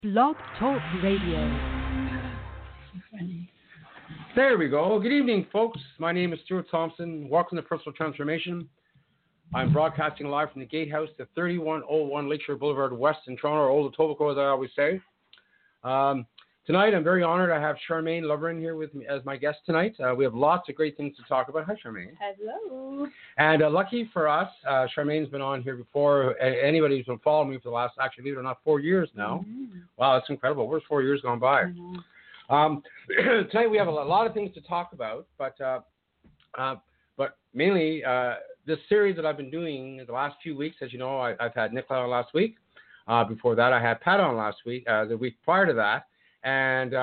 Blog Talk Radio. There we go. Good evening, folks. My name is Stuart Thompson. Welcome to Personal Transformation. I'm broadcasting live from the Gatehouse at 3101 Lakeshore Boulevard West in Toronto, or Old Etobicoke, as I always say. Tonight, I'm very honored I have Charmaine Lovren here with me as my guest tonight. We have lots of great things to talk about. Hi, Charmaine. Hello. And lucky for us, Charmaine's been on here before. Anybody who's been following me for the last, actually, believe it or not, 4 years now. Mm-hmm. Wow, that's incredible. Where's 4 years gone by? Tonight we have a lot of things to talk about, but mainly this series that I've been doing the last few weeks. As you know, I've had Nicola on last week. Before that, I had Pat on last week. The week prior to that, and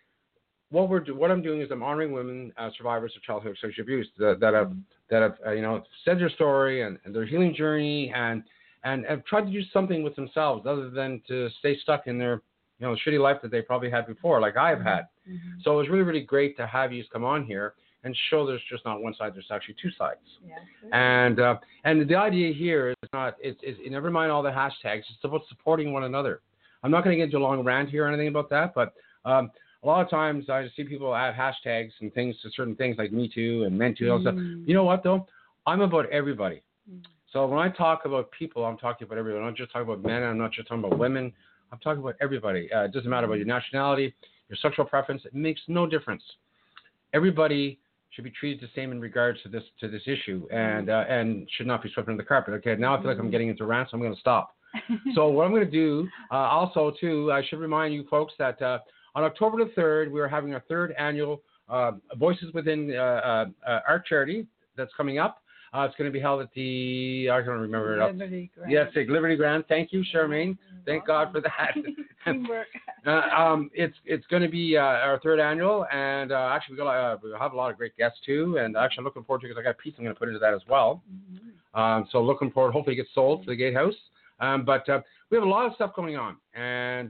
what I'm doing is I'm honoring women survivors of childhood sexual abuse that have said their story and their healing journey and have tried to do something with themselves other than to stay stuck in their shitty life that they probably had before, like I've had. Mm-hmm. So it was really, really great to have you come on here and show there's just not one side, there's actually two sides. Yeah, sure. And the idea here is never mind all the hashtags, it's about supporting one another. I'm not going to get into a long rant here or anything about that, but a lot of times I see people add hashtags and things to certain things like Me Too and Men Too and all stuff. You know what, though? I'm about everybody. So when I talk about people, I'm talking about everybody. I'm not just talking about men. I'm not just talking about women. I'm talking about everybody. It doesn't matter about your nationality, your sexual preference. It makes no difference. Everybody should be treated the same in regards to this issue and should not be swept under the carpet. Okay, now I feel like I'm getting into rants, so I'm going to stop. So what I'm going to do, also, too, I should remind you folks that on October the 3rd, we're having our third annual Voices Within Art Charity that's coming up. It's going to be held at the, I don't remember. Liberty Grand. Yes, Liberty Grand. Thank you, Charmaine. Thank God for that. Teamwork. It's going to be our third annual, and actually we'll have a lot of great guests too. And actually, I'm looking forward to it because I got a piece I'm going to put into that as well. Mm-hmm. So looking forward. Hopefully, it gets sold to the Gatehouse. But we have a lot of stuff going on, and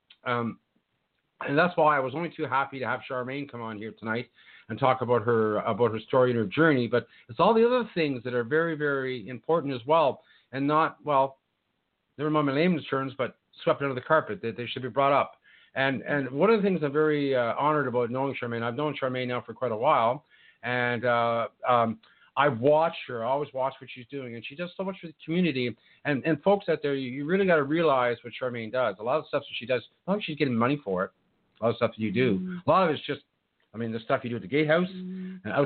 that's why I was only too happy to have Charmaine come on here tonight and talk about her story and her journey. But it's all the other things that are very, very important as well, and not, well, never mind my layman's terms, but swept under the carpet, that they should be brought up. And one of the things I'm very honored about knowing Charmaine, I've known Charmaine now for quite a while, and I've watched her. I always watch what she's doing, and she does so much for the community. And folks out there, you really got to realize what Charmaine does. A lot of stuff that she does, not like she's getting money for it. A lot of stuff that you do. Mm-hmm. A lot of it's just, the stuff you do at the Gatehouse, and other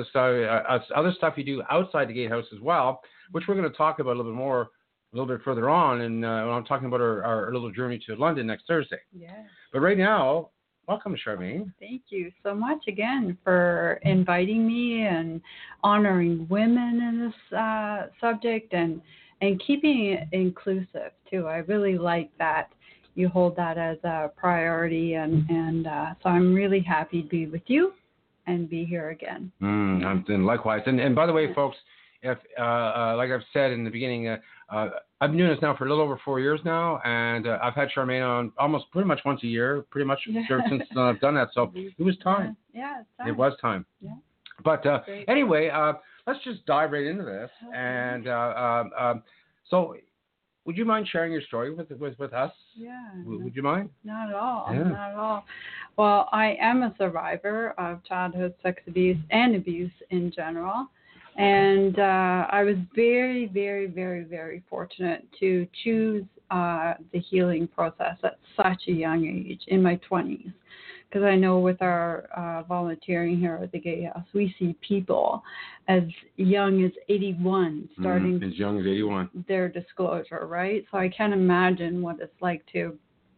stuff you do outside the Gatehouse as well, which we're going to talk about a little bit further on, and when I'm talking about our little journey to London next Thursday. Yeah. But right now, welcome, Charmaine. Thank you so much again for inviting me and honoring women in this subject and keeping it inclusive too. I really like that you hold that as a priority, and so I'm really happy to be with you and be here again. And likewise. And by the way, folks, if like I've said in the beginning, I've been doing this now for a little over 4 years now, and I've had Charmaine on almost pretty much once a year, since I've done that. So it was time. Yeah, it's time. It was time. Yeah. But anyway, let's just dive right into this. Okay. And so, would you mind sharing your story with us? Yeah. Would you mind? Not at all. Yeah. Not at all. Well, I am a survivor of childhood sex abuse and abuse in general. And I was very, very, very, very fortunate to choose the healing process at such a young age, in my 20s. Because I know with our volunteering here at the Gatehouse, we see people as young as 81 starting as young as 81 their disclosure, right? So I can't imagine what it's like to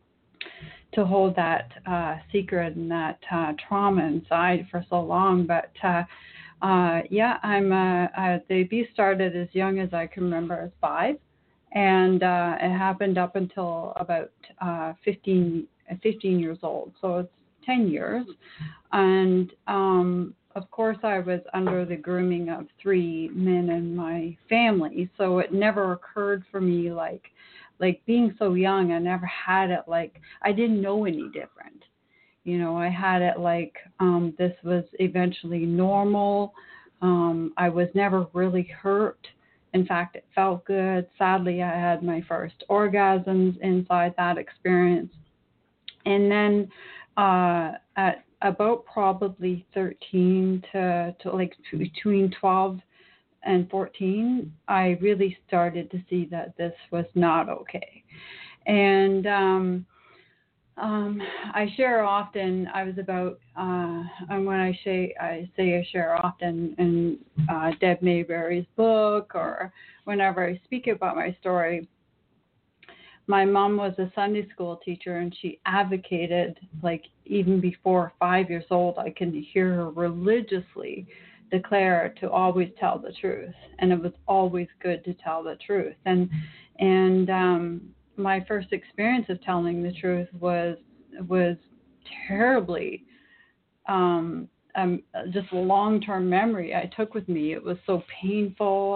hold that secret and that trauma inside for so long. But the abuse started as young as I can remember, as 5, and it happened up until about 15 years old. So it's 10 years, and of course I was under the grooming of 3 men in my family. So it never occurred for me like being so young. I never had it like I didn't know any different. I had it like this was eventually normal. I was never really hurt. In fact, it felt good. Sadly, I had my first orgasms inside that experience. And then at about probably 13 to like between 12 and 14, I really started to see that this was not okay. And I share often. I was about, and when I say I share often in Deb Mayberry's book, or whenever I speak about my story. My mom was a Sunday school teacher, and she advocated, like even before 5 years old, I can hear her religiously declare to always tell the truth, and it was always good to tell the truth. And my first experience of telling the truth was terribly just a long-term memory I took with me. It was so painful.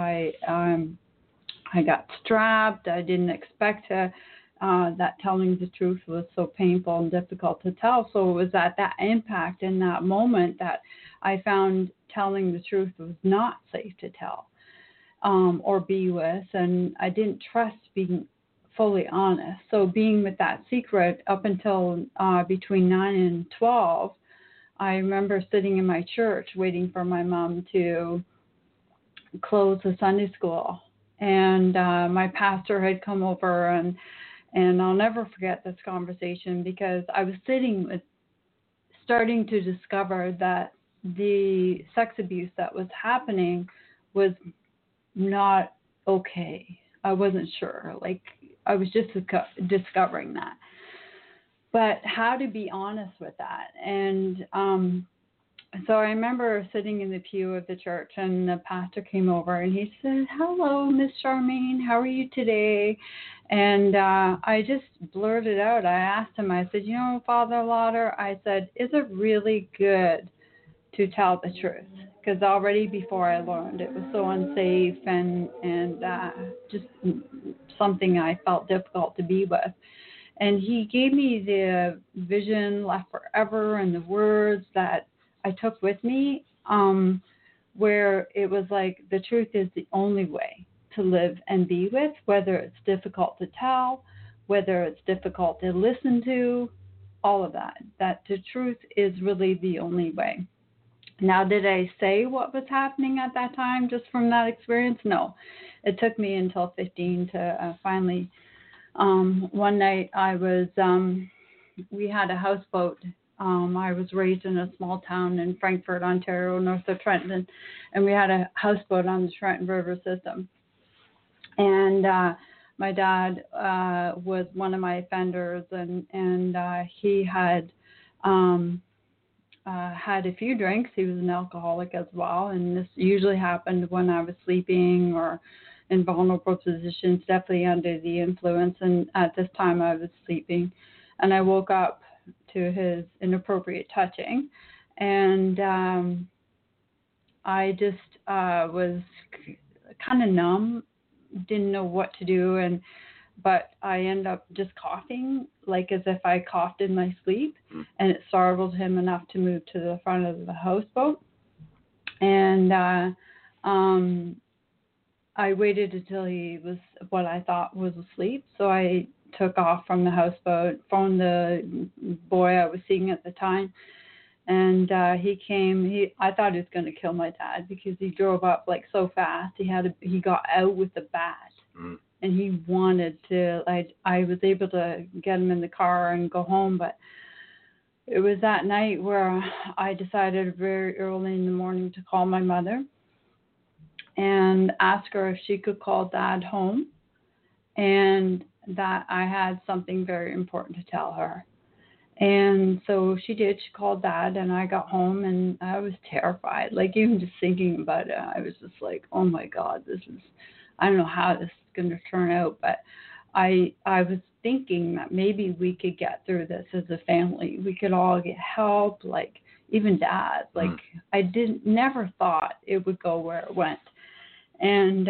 I got strapped. I didn't expect to. That telling the truth was so painful and difficult to tell. So it was at that impact in that moment that I found telling the truth was not safe to tell or be with, and I didn't trust being fully honest. So being with that secret up until between 9 and 12, I remember sitting in my church waiting for my mom to close the Sunday school. And my pastor had come over, and I'll never forget this conversation, because I was starting to discover that the sex abuse that was happening was not okay. I wasn't sure. Like, I was just discovering that. But how to be honest with that. And so I remember sitting in the pew of the church, and the pastor came over, and he said, "Hello, Miss Charmaine, how are you today?" And I just blurted out. I asked him, I said, Father Lauder, I said, is it really good to tell the truth? Because already before I learned, it was so unsafe and just something I felt difficult to be with. And he gave me the vision left forever and the words that I took with me, where it was like the truth is the only way to live and be with, whether it's difficult to tell, whether it's difficult to listen to, all of that the truth is really the only way. Now, did I say what was happening at that time just from that experience? No. It took me until 15 to finally, one night we had a houseboat. I was raised in a small town in Frankfort, Ontario, north of Trenton, and we had a houseboat on the Trenton River system. And my dad was one of my offenders, and he had had a few drinks. He was an alcoholic as well, and this usually happened when I was sleeping or in vulnerable positions, definitely under the influence. And at this time, I was sleeping, and I woke up to his inappropriate touching, and I just was kind of numb, didn't know what to do, but I ended up just coughing, like as if I coughed in my sleep, and it startled him enough to move to the front of the houseboat. And I waited until he was what I thought was asleep, so I took off from the houseboat, phoned the boy I was seeing at the time, and he came. I thought he was going to kill my dad because he drove up like so fast. He got out with a bat, and he wanted to. I was able to get him in the car and go home, but it was that night where I decided very early in the morning to call my mother and ask her if she could call Dad home, and that I had something very important to tell her. And so she did. She called Dad, and I got home, and I was terrified. Like, even just thinking about it, I was just like, oh my God, I don't know how this is going to turn out. But I was thinking that maybe we could get through this as a family. We could all get help, like even Dad. Like, I never thought it would go where it went. And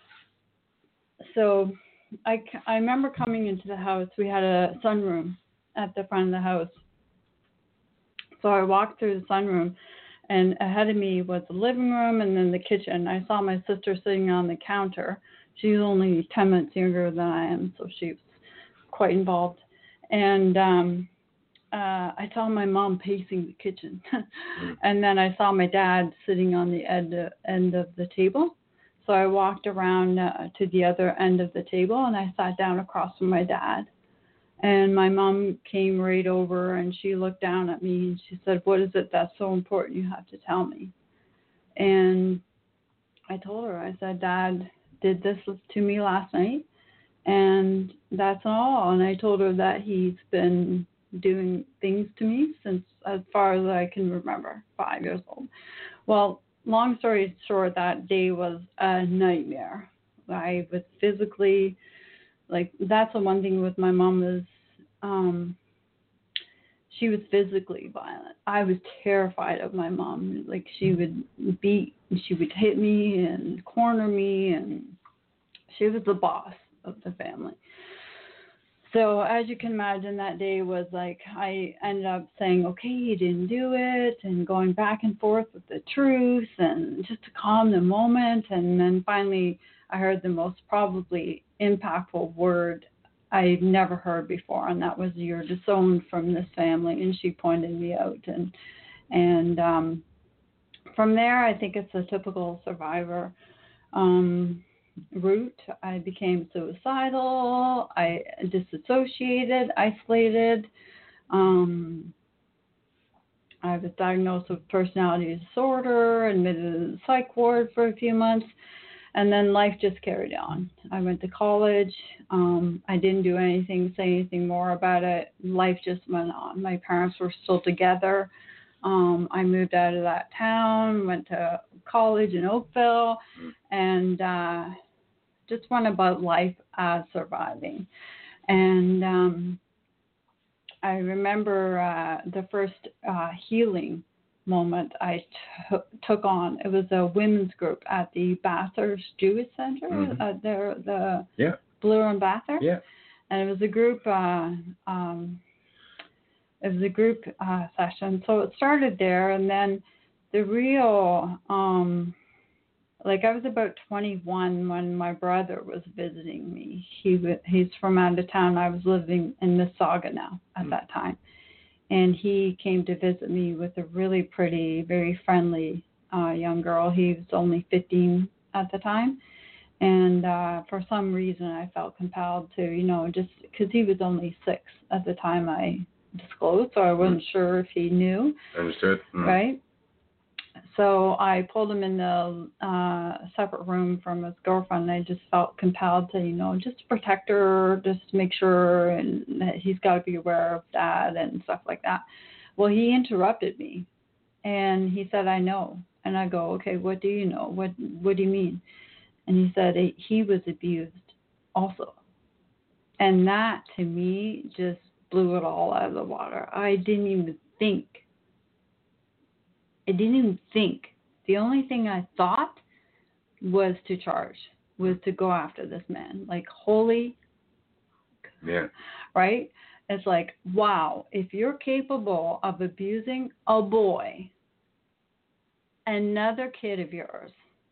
so I remember coming into the house. We had a sunroom at the front of the house. So I walked through the sunroom, and ahead of me was the living room and then the kitchen. I saw my sister sitting on the counter. She's only 10 minutes younger than I am, so she was quite involved. And I saw my mom pacing the kitchen. And then I saw my dad sitting on the end of the table. So I walked around to the other end of the table, and I sat down across from my dad. And my mom came right over, and she looked down at me, and she said, "What is it that's so important you have to tell me?" And I told her, I said, "Dad did this to me last night, and that's all." And I told her that he's been doing things to me since as far as I can remember, 5 years old. Well, long story short, that day was a nightmare. I was physically, like, that's the one thing with my mom is she was physically violent. I was terrified of my mom. Like, she would beat, she would hit me and corner me, and she was the boss of the family. So as you can imagine, that day was like, I ended up saying, okay, you didn't do it, and going back and forth with the truth and just to calm the moment. And then finally I heard the most probably impactful word I'd never heard before, and that was, "You're disowned from this family." And she pointed me out. And from there, I think it's a typical survivor route. I became suicidal. I disassociated, isolated. I was diagnosed with personality disorder, admitted to the psych ward for a few months, and then life just carried on. I went to college. I didn't do anything, say anything more about it. Life just went on. My parents were still together. I moved out of that town, went to college in Oakville, and just went about life as surviving. And I remember the first healing moment I took on. It was a women's group at the Bathurst Jewish Center, the Bloor and Bathurst. Yeah. And it was a group. Session. So it started there, and then the real, I was about 21 when my brother was visiting me. He's from out of town. I was living in Mississauga now at that time. And he came to visit me with a really pretty, very friendly young girl. He was only 15 at the time. And for some reason, I felt compelled to, just because he was only 6 at the time I disclosed, so I wasn't sure if he knew. Understood. Right? So I pulled him in the separate room from his girlfriend. I just felt compelled to, just protect her, just make sure, and that he's got to be aware of Dad and stuff like that. Well, he interrupted me, and he said, "I know." And I go, "Okay, what do you know? What do you mean?" And he said he was abused also. And that, to me, just blew it all out of the water. I didn't even think. The only thing I thought was to charge, was to go after this man. Like, holy. Yeah. Right? It's like, wow, if you're capable of abusing a boy, another kid of yours,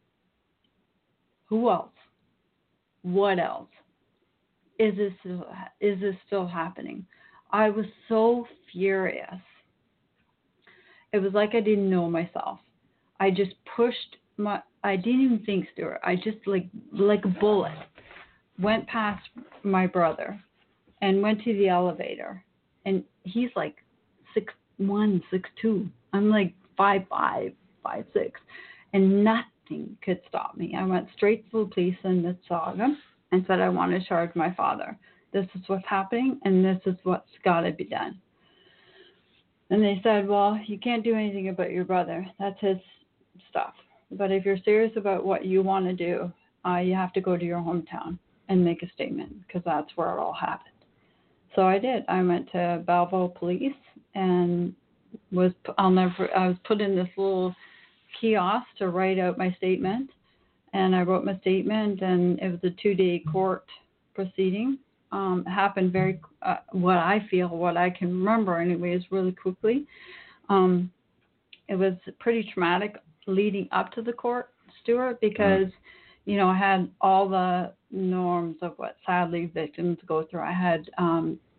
who else? What else? Is this still happening? I was so furious. It was like I didn't know myself. I just pushed I didn't even think, Stuart. I just like a bullet went past my brother and went to the elevator. And he's like 6'1", 6'2". I'm like 5'5", 5'6", and nothing could stop me. I went straight to the police in Mississauga and said, "I want to charge my father. This is what's happening, and this is what's got to be done." And they said, "Well, you can't do anything about your brother. That's his stuff. But if you're serious about what you want to do, you have to go to your hometown and make a statement, because that's where it all happened." So I did. I went to Belleville Police and I was put in this little kiosk to write out my statement. And I wrote my statement, and it was a 2-day court proceeding. It happened very, what I can remember anyways, really quickly. It was pretty traumatic leading up to the court, Stuart, because, I had all the norms of what sadly victims go through. I had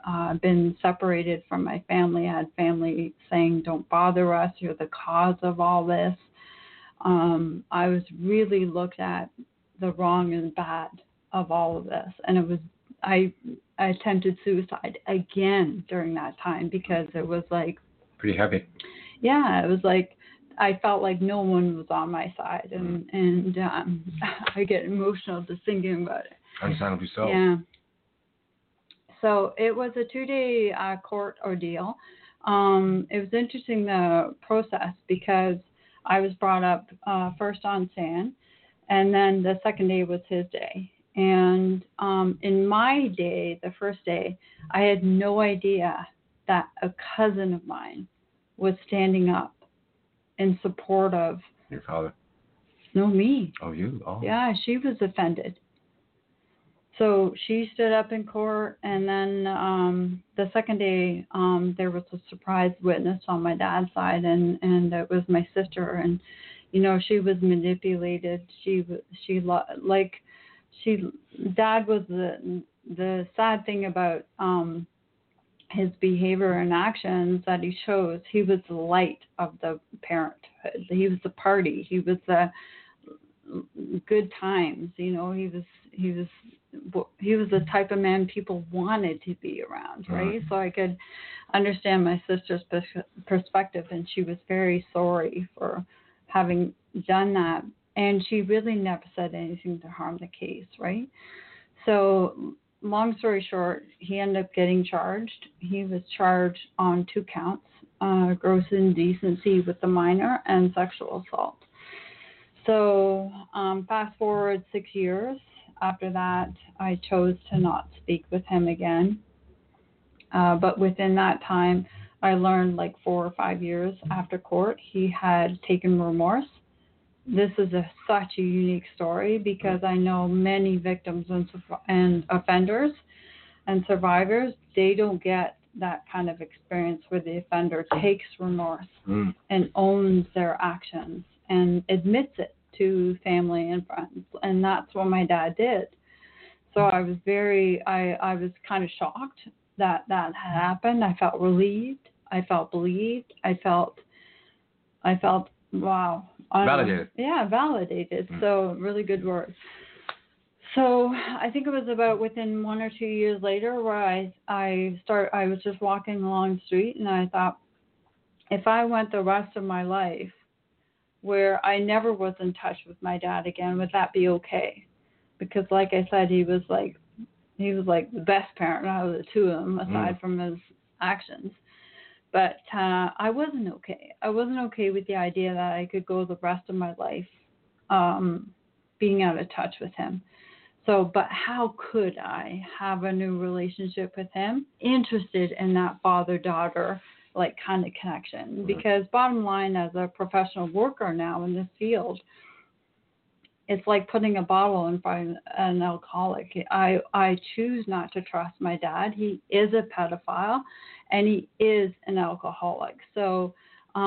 been separated from my family. I had family saying, don't bother us, you're the cause of all this. I was really looked at the wrong and bad of all of this. And it was, I attempted suicide again during that time because it was like, pretty heavy. Yeah, it was like, I felt like no one was on my side. And I get emotional just thinking about it. Understandably so. Yeah. So it was a 2-day court ordeal. It was interesting, the process, because I was brought up first on stand, and then the second day was his day. And in my day, the first day, I had no idea that a cousin of mine was standing up in support of... Your father? No, me. Oh, you? Oh. Yeah, she was offended. So she stood up in court, and then the second day, there was a surprise witness on my dad's side, and it was my sister. And you know, she was manipulated. Dad was the sad thing about his behavior and actions that he shows. He was the light of the parenthood. He was the party. He was the good times. You know, he was the type of man people wanted to be around, right? So I could understand my sister's perspective, and she was very sorry for having done that. And she really never said anything to harm the case, right? So long story short, he ended up getting charged. He was charged on 2 counts, gross indecency with the minor and sexual assault. So fast forward 6 years. After that, I chose to not speak with him again. But within that time, I learned like 4 or 5 years after court, he had taken remorse. This is such a unique story because I know many victims and offenders and survivors, they don't get that kind of experience where the offender takes remorse and owns their actions and admits it to family and friends. And that's what my dad did. So I was I was kind of shocked that had happened. I felt relieved. I felt believed. I felt, wow. Validated. Yeah, validated. So really good word. So I think it was about within 1 or 2 years later where I was just walking along the street, and I thought, if I went the rest of my life where I never was in touch with my dad again, would that be okay? Because like I said, he was like the best parent out of the two of them, aside from his actions. But I wasn't okay. I wasn't okay with the idea that I could go the rest of my life being out of touch with him. So, but how could I have a new relationship with him, interested in that father-daughter like kind of connection? Because bottom line, as a professional worker now in this field, it's like putting a bottle in front of an alcoholic. I choose not to trust my dad. He is a pedophile, and he is an alcoholic. So,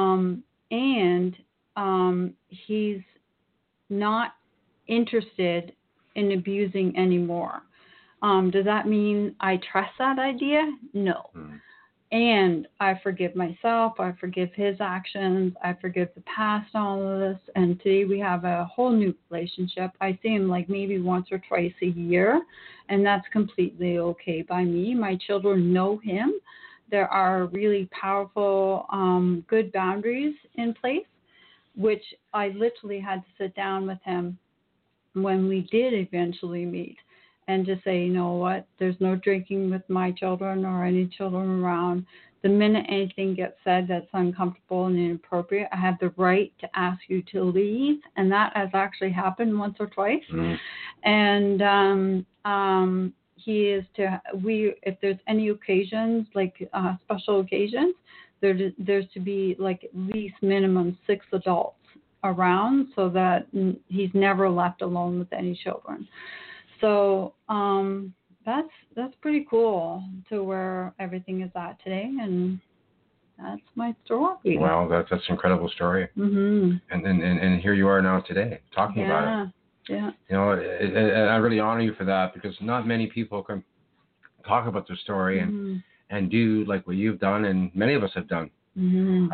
he's not interested in abusing anymore. Does that mean I trust that idea? No. And I forgive myself. I forgive his actions. I forgive the past, all of this. And today we have a whole new relationship. I see him like maybe once or twice a year, and that's completely okay by me. My children know him. There are really powerful, good boundaries in place, which I literally had to sit down with him when we did eventually meet and just say, you know what, there's no drinking with my children or any children around. The minute anything gets said that's uncomfortable and inappropriate, I have the right to ask you to leave. And that has actually happened once or twice. And if there's any occasions, like special occasions, there's to be like at least minimum 6 adults around so that he's never left alone with any children. So that's pretty cool to where everything is at today, and that's my story. Wow, that's an incredible story. And here you are now today talking about it. Yeah. You know, and I really honor you for that, because not many people can talk about their story Mm-hmm. and do like what you've done and many of us have done. Mm-hmm.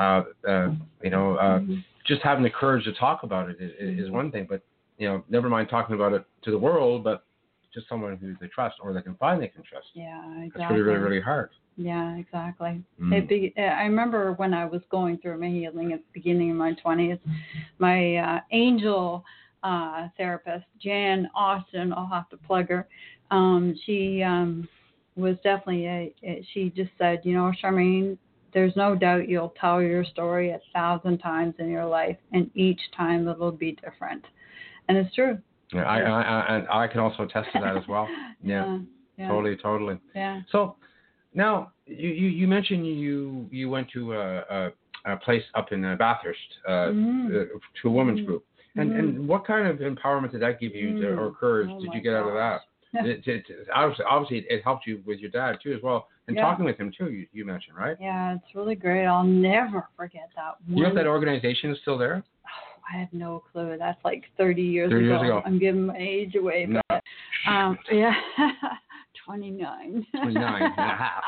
Just having the courage to talk about it is one thing, but never mind talking about it to the world, but just someone who they trust or they can find they can trust. Yeah, exactly. That's really, really, really hard. Yeah, exactly. Mm. I remember when I was going through my healing at the beginning of my 20s, my angel therapist, Jan Austin, I'll have to plug her, she was definitely, she just said, Charmaine, there's no doubt you'll tell your story 1,000 times in your life, and each time it'll be different. And it's true. Yeah, I can also attest to that as well. Yeah. Totally. Yeah. So now you mentioned you went to a place up in Bathurst to a women's group, and what kind of empowerment did that give you or courage did you get out of that? Obviously, it helped you with your dad too as well, and talking with him too. You mentioned, right? Yeah, it's really great. I'll never forget that. Do you know if that organization is still there? I have no clue. That's like 30 years ago. I'm giving my age away, but yeah, 29. 29 and a half.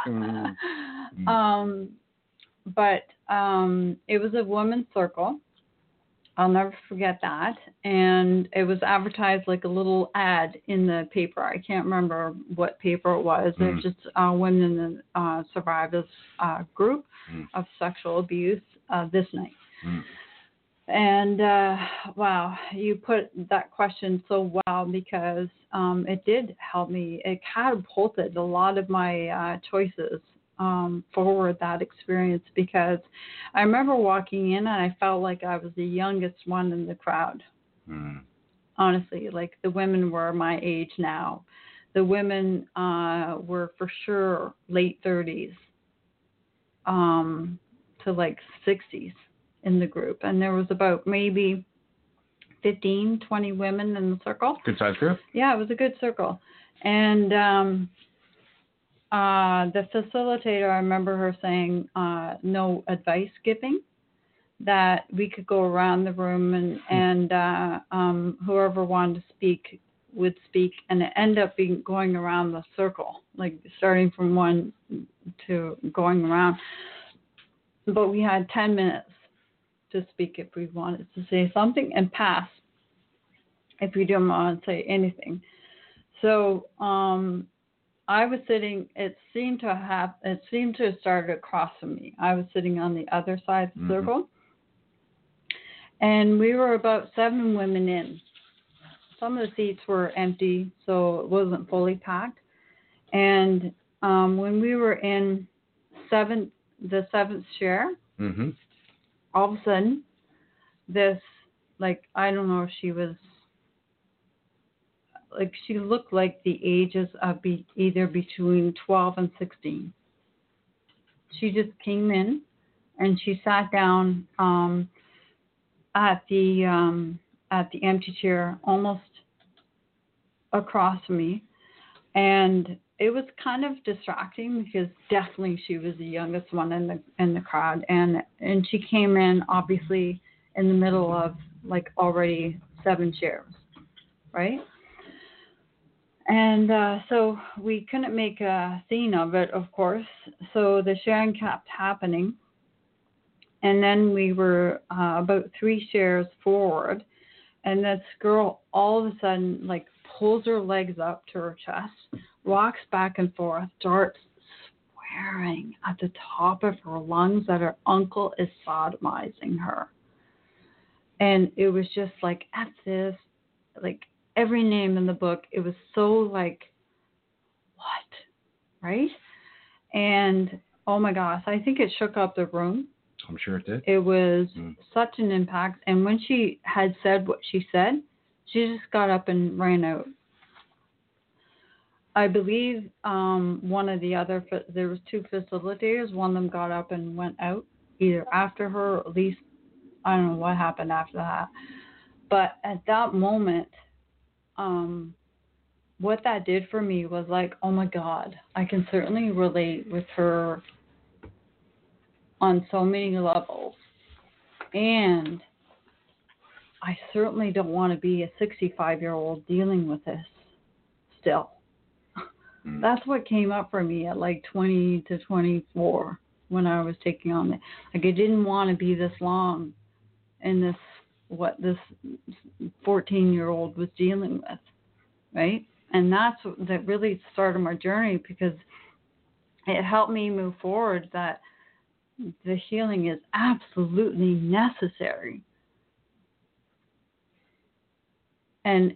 But it was a women's circle. I'll never forget that. And it was advertised like a little ad in the paper. I can't remember what paper it was. It was just women in the survivors group of sexual abuse this night. And wow, you put that question so well because it did help me. It catapulted a lot of my choices forward, that experience, because I remember walking in and I felt like I was the youngest one in the crowd. Honestly, like the women were my age now. The women were for sure late 30s to like 60s in the group. And there was about maybe 15, 20 women in the circle. Good size group? Yeah, it was a good circle. And the facilitator, I remember her saying no advice giving, that we could go around the room and whoever wanted to speak would speak, and it ended up going around the circle, like starting from one to going around. But we had 10 minutes to speak if we wanted to say something, and pass if we didn't want to say anything. So I was sitting, it seemed to have started across from me. I was sitting on the other side of the circle. And we were about 7 women in. Some of the seats were empty, so it wasn't fully packed. And when we were in the 7th chair, all of a sudden, this, like, I don't know if she was, like, she looked like the ages of either between 12 and 16. She just came in and she sat down at the empty chair almost across from me, and it was kind of distracting because definitely she was the youngest one in the crowd, and she came in obviously in the middle of like already 7 chairs, right? And so we couldn't make a scene of it, of course. So the sharing kept happening. And then we were about 3 chairs forward. And this girl all of a sudden, like, pulls her legs up to her chest, rocks back and forth, starts swearing at the top of her lungs that her uncle is sodomizing her. And it was just like, F this, like, every name in the book. It was so like, what? Right? And oh my gosh, I think it shook up the room. I'm sure it did. It was such an impact. And when she had said what she said, she just got up and ran out. I believe one of the other, there was 2 facilitators. One of them got up and went out, either after her or at least, I don't know what happened after that. But at that moment, what that did for me was like, oh my God, I can certainly relate with her on so many levels. And I certainly don't want to be a 65-year-old dealing with this still. That's what came up for me at like 20 to 24 when I was taking on it. Like I didn't want to be this long in this, what this 14-year-old was dealing with, right? And that really started my journey, because it helped me move forward that the healing is absolutely necessary. And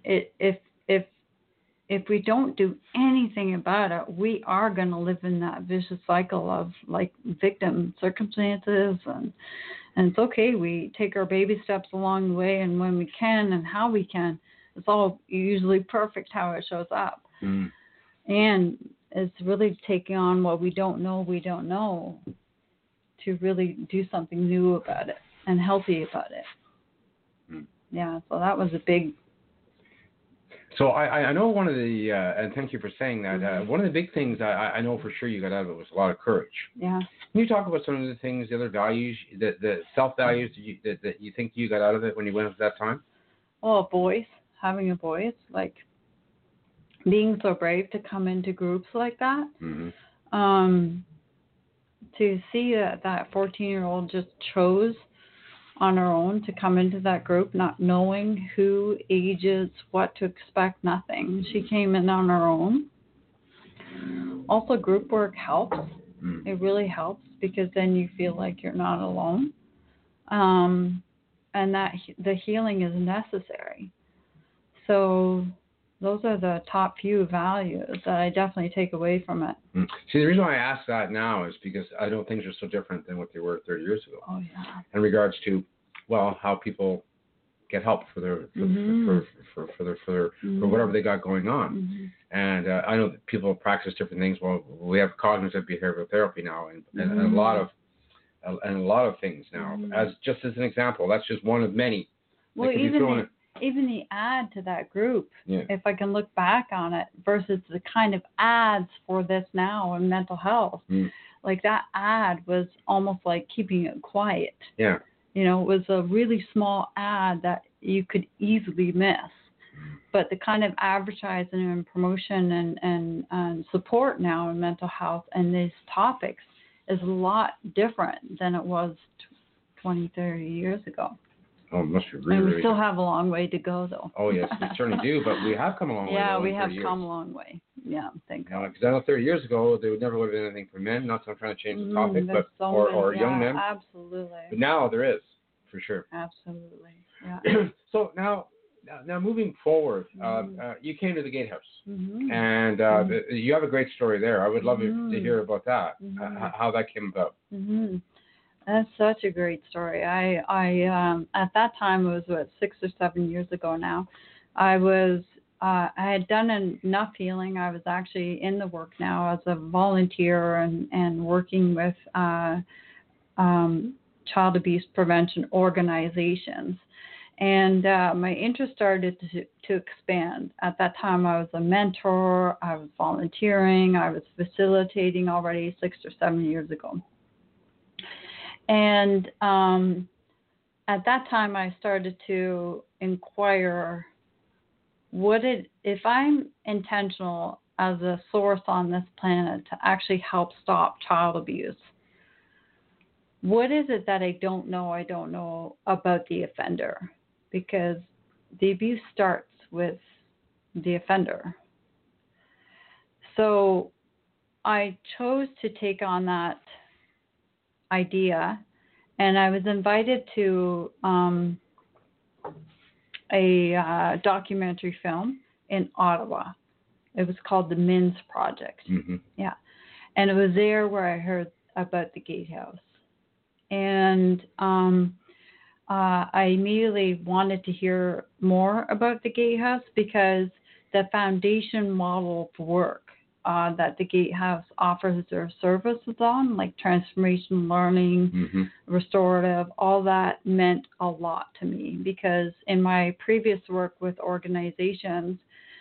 if we don't do anything about it, we are going to live in that vicious cycle of like victim circumstances, and it's okay. We take our baby steps along the way, and when we can and how we can, it's all usually perfect how it shows up. And it's really taking on what we don't know to really do something new about it and healthy about it. Yeah, so that was a big. So I know one of the, and thank you for saying that, one of the big things I know for sure you got out of it was a lot of courage. Yeah. Can you talk about some of the things, the other values, the self-values that you think you got out of it when you went at that time? Well, having a voice, like being so brave to come into groups like that. To see that 14-year-old just chose on her own to come into that group, not knowing who, ages, what to expect, nothing. She came in on her own. Also, group work helps. It really helps, because then you feel like you're not alone. And that the healing is necessary. So those are the top few values that I definitely take away from it. See, the reason why I ask that now is because I know things are so different than what they were 30 years ago. Oh, yeah. In regards to, well, how people get help for their for whatever they got going on. And I know that people practice different things. Well, we have cognitive behavioral therapy now, and a lot of things now. As an example, that's just one of many. Well, even the ad to that group, if I can look back on it, versus the kind of ads for this now in mental health, like that ad was almost like keeping it quiet. Yeah. You know, it was a really small ad that you could easily miss. But the kind of advertising and promotion and support now in mental health and these topics is a lot different than it was 20, 30 years ago. Oh, it must be really. And we really still good. have a long way to go, though. Oh, yes, we certainly do, but we have come a long way. Yeah, we have come a long way. Yeah, thank God. Because I know 30 years ago, there would never would have been anything for men. Not that I'm trying to change the topic, but so or young men. Absolutely. But now there is, for sure. Absolutely. Yeah. So now moving forward, you came to the Gatehouse, and you have a great story there. I would love to hear about that, how that came about. That's such a great story. I at that time, it was 6 or 7 years ago now. I had done enough healing. I was actually in the work now as a volunteer and working with child abuse prevention organizations. And my interest started to expand. At that time, I was a mentor. I was volunteering. I was facilitating already 6 or 7 years ago. And at that time, I started to inquire, if I'm intentional as a source on this planet to actually help stop child abuse, what is it that I don't know about the offender? Because the abuse starts with the offender. So I chose to take on that idea, and I was invited to a documentary film in Ottawa. It was called The Men's Project. Yeah. And it was there where I heard about the Gatehouse. And I immediately wanted to hear more about the Gatehouse, because the foundation model of work that the Gatehouse offers their services on, like transformation learning, restorative, all that meant a lot to me, because in my previous work with organizations,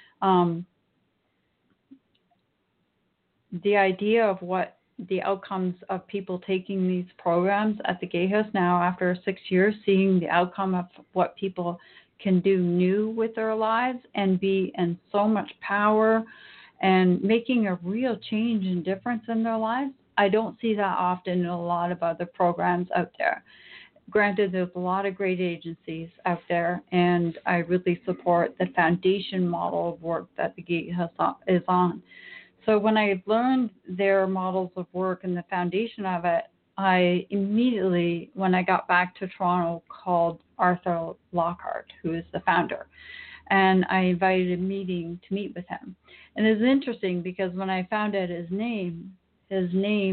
the idea of what the outcomes of people taking these programs at the Gatehouse now, after 6 years, seeing the outcome of what people can do new with their lives and be in so much power and making a real change and difference in their lives. I don't see that often in a lot of other programs out there. Granted, there's a lot of great agencies out there, and I really support the foundation model of work that the Gatehouse is on. So when I learned their models of work and the foundation of it, I immediately, when I got back to Toronto, called Arthur Lockhart, who is the founder, and I invited a meeting to meet with him. And it's interesting because when I found out his name is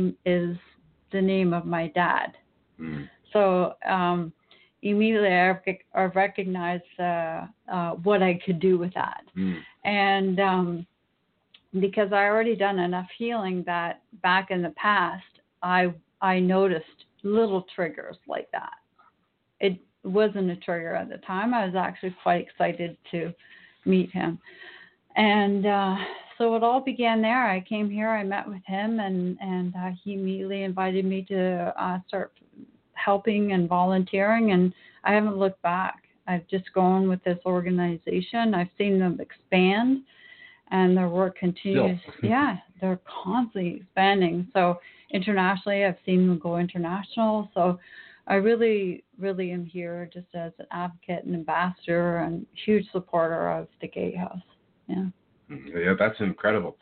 the name of my dad. Mm. So immediately I recognized what I could do with that. Mm. And because I already done enough healing that back in the past, I noticed little triggers like that. It wasn't a trigger at the time. I was actually quite excited to meet him. And so it all began there. I came here, I met with him, and he immediately invited me to start helping and volunteering, and I haven't looked back. I've just gone with this organization. I've seen them expand, and their work continues. Yeah, they're constantly expanding. So internationally, I've seen them go international. So I really, really am here just as an advocate and ambassador and huge supporter of the Gatehouse. Yeah. Yeah, that's incredible.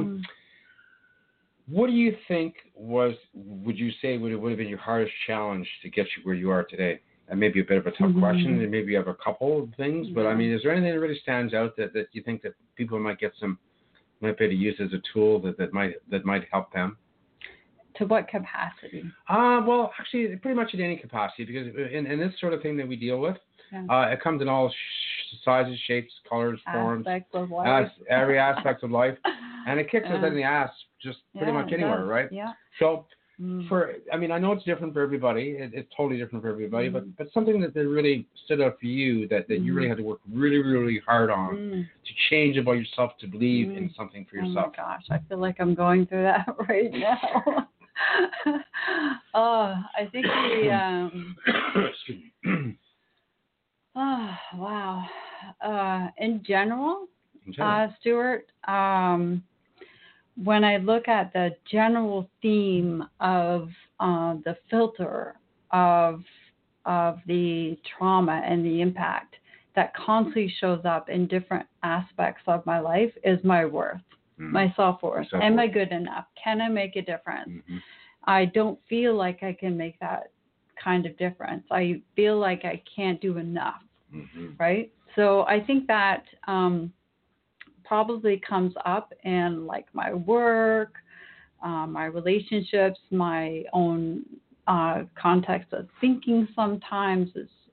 What do you think would you say would have been your hardest challenge to get you where you are today? And maybe a bit of a tough question, and maybe you have a couple of things, but I mean, is there anything that really stands out that you think that people might be able to use as a tool that might help them? To what capacity? Well, actually, pretty much in any capacity, because in this sort of thing that we deal with, it comes in all sizes, shapes, colors, forms, of life. every aspect of life, and it kicks us in the ass just pretty much anywhere, right? Yeah. So, I know it's different for everybody. It's totally different for everybody, but something that really stood out for you that you really had to work really, really hard on to change about yourself, to believe in something for yourself. Oh my gosh, I feel like I'm going through that right now. I think Excuse me. oh, wow. In general, Stuart, when I look at the general theme of the filter of the trauma and the impact that constantly shows up in different aspects of my life is my worth, my self-worth. Am I good enough? Can I make a difference? I don't feel like I can make that kind of difference. I feel like I can't do enough, right? So I think that probably comes up in like my work, my relationships, my own context of thinking sometimes.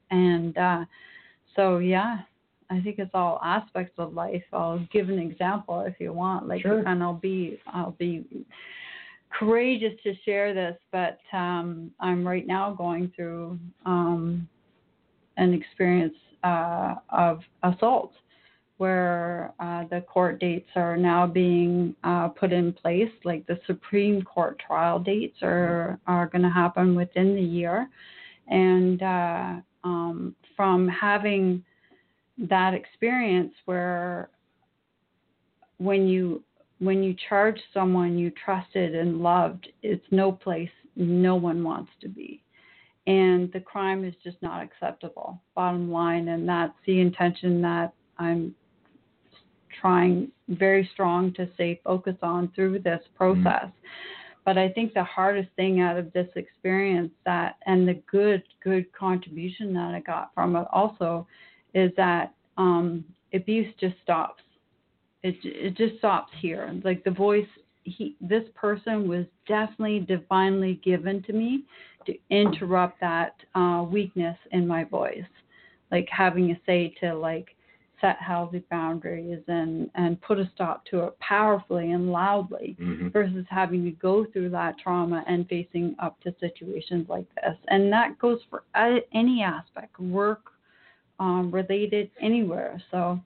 So yeah, I think it's all aspects of life. I'll give an example if you want, and I'll be courageous to share this, but I'm right now going through an experience of assault, where the court dates are now being put in place. Like the Supreme Court trial dates are going to happen within the year. And from having that experience where when you charge someone you trusted and loved, it's no place no one wants to be. And the crime is just not acceptable, bottom line. And that's the intention that I'm trying very strong to stay focused on through this process. But I think the hardest thing out of this experience and the good contribution that I got from it also is that abuse just stops. It just stops here. Like the voice, this person was definitely divinely given to me to interrupt that weakness in my voice, like having a say to like set healthy boundaries and put a stop to it powerfully and loudly versus having to go through that trauma and facing up to situations like this. And that goes for any aspect, work, related, anywhere. So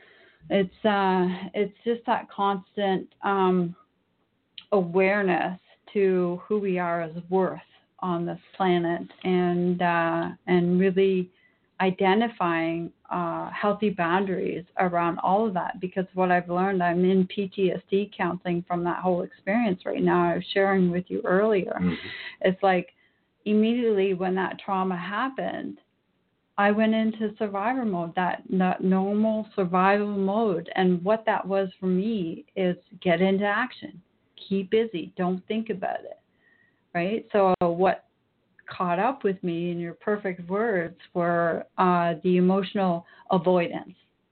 it's just that constant awareness to who we are as worth on this planet, and really identifying healthy boundaries around all of that, because what I've learned, I'm in PTSD counseling from that whole experience right now. I was sharing with you earlier. Mm-hmm. It's like immediately when that trauma happened, I went into survivor mode, that normal survival mode. And what that was for me is get into action, keep busy, don't think about it, right? So what caught up with me, in your perfect words, were the emotional avoidance.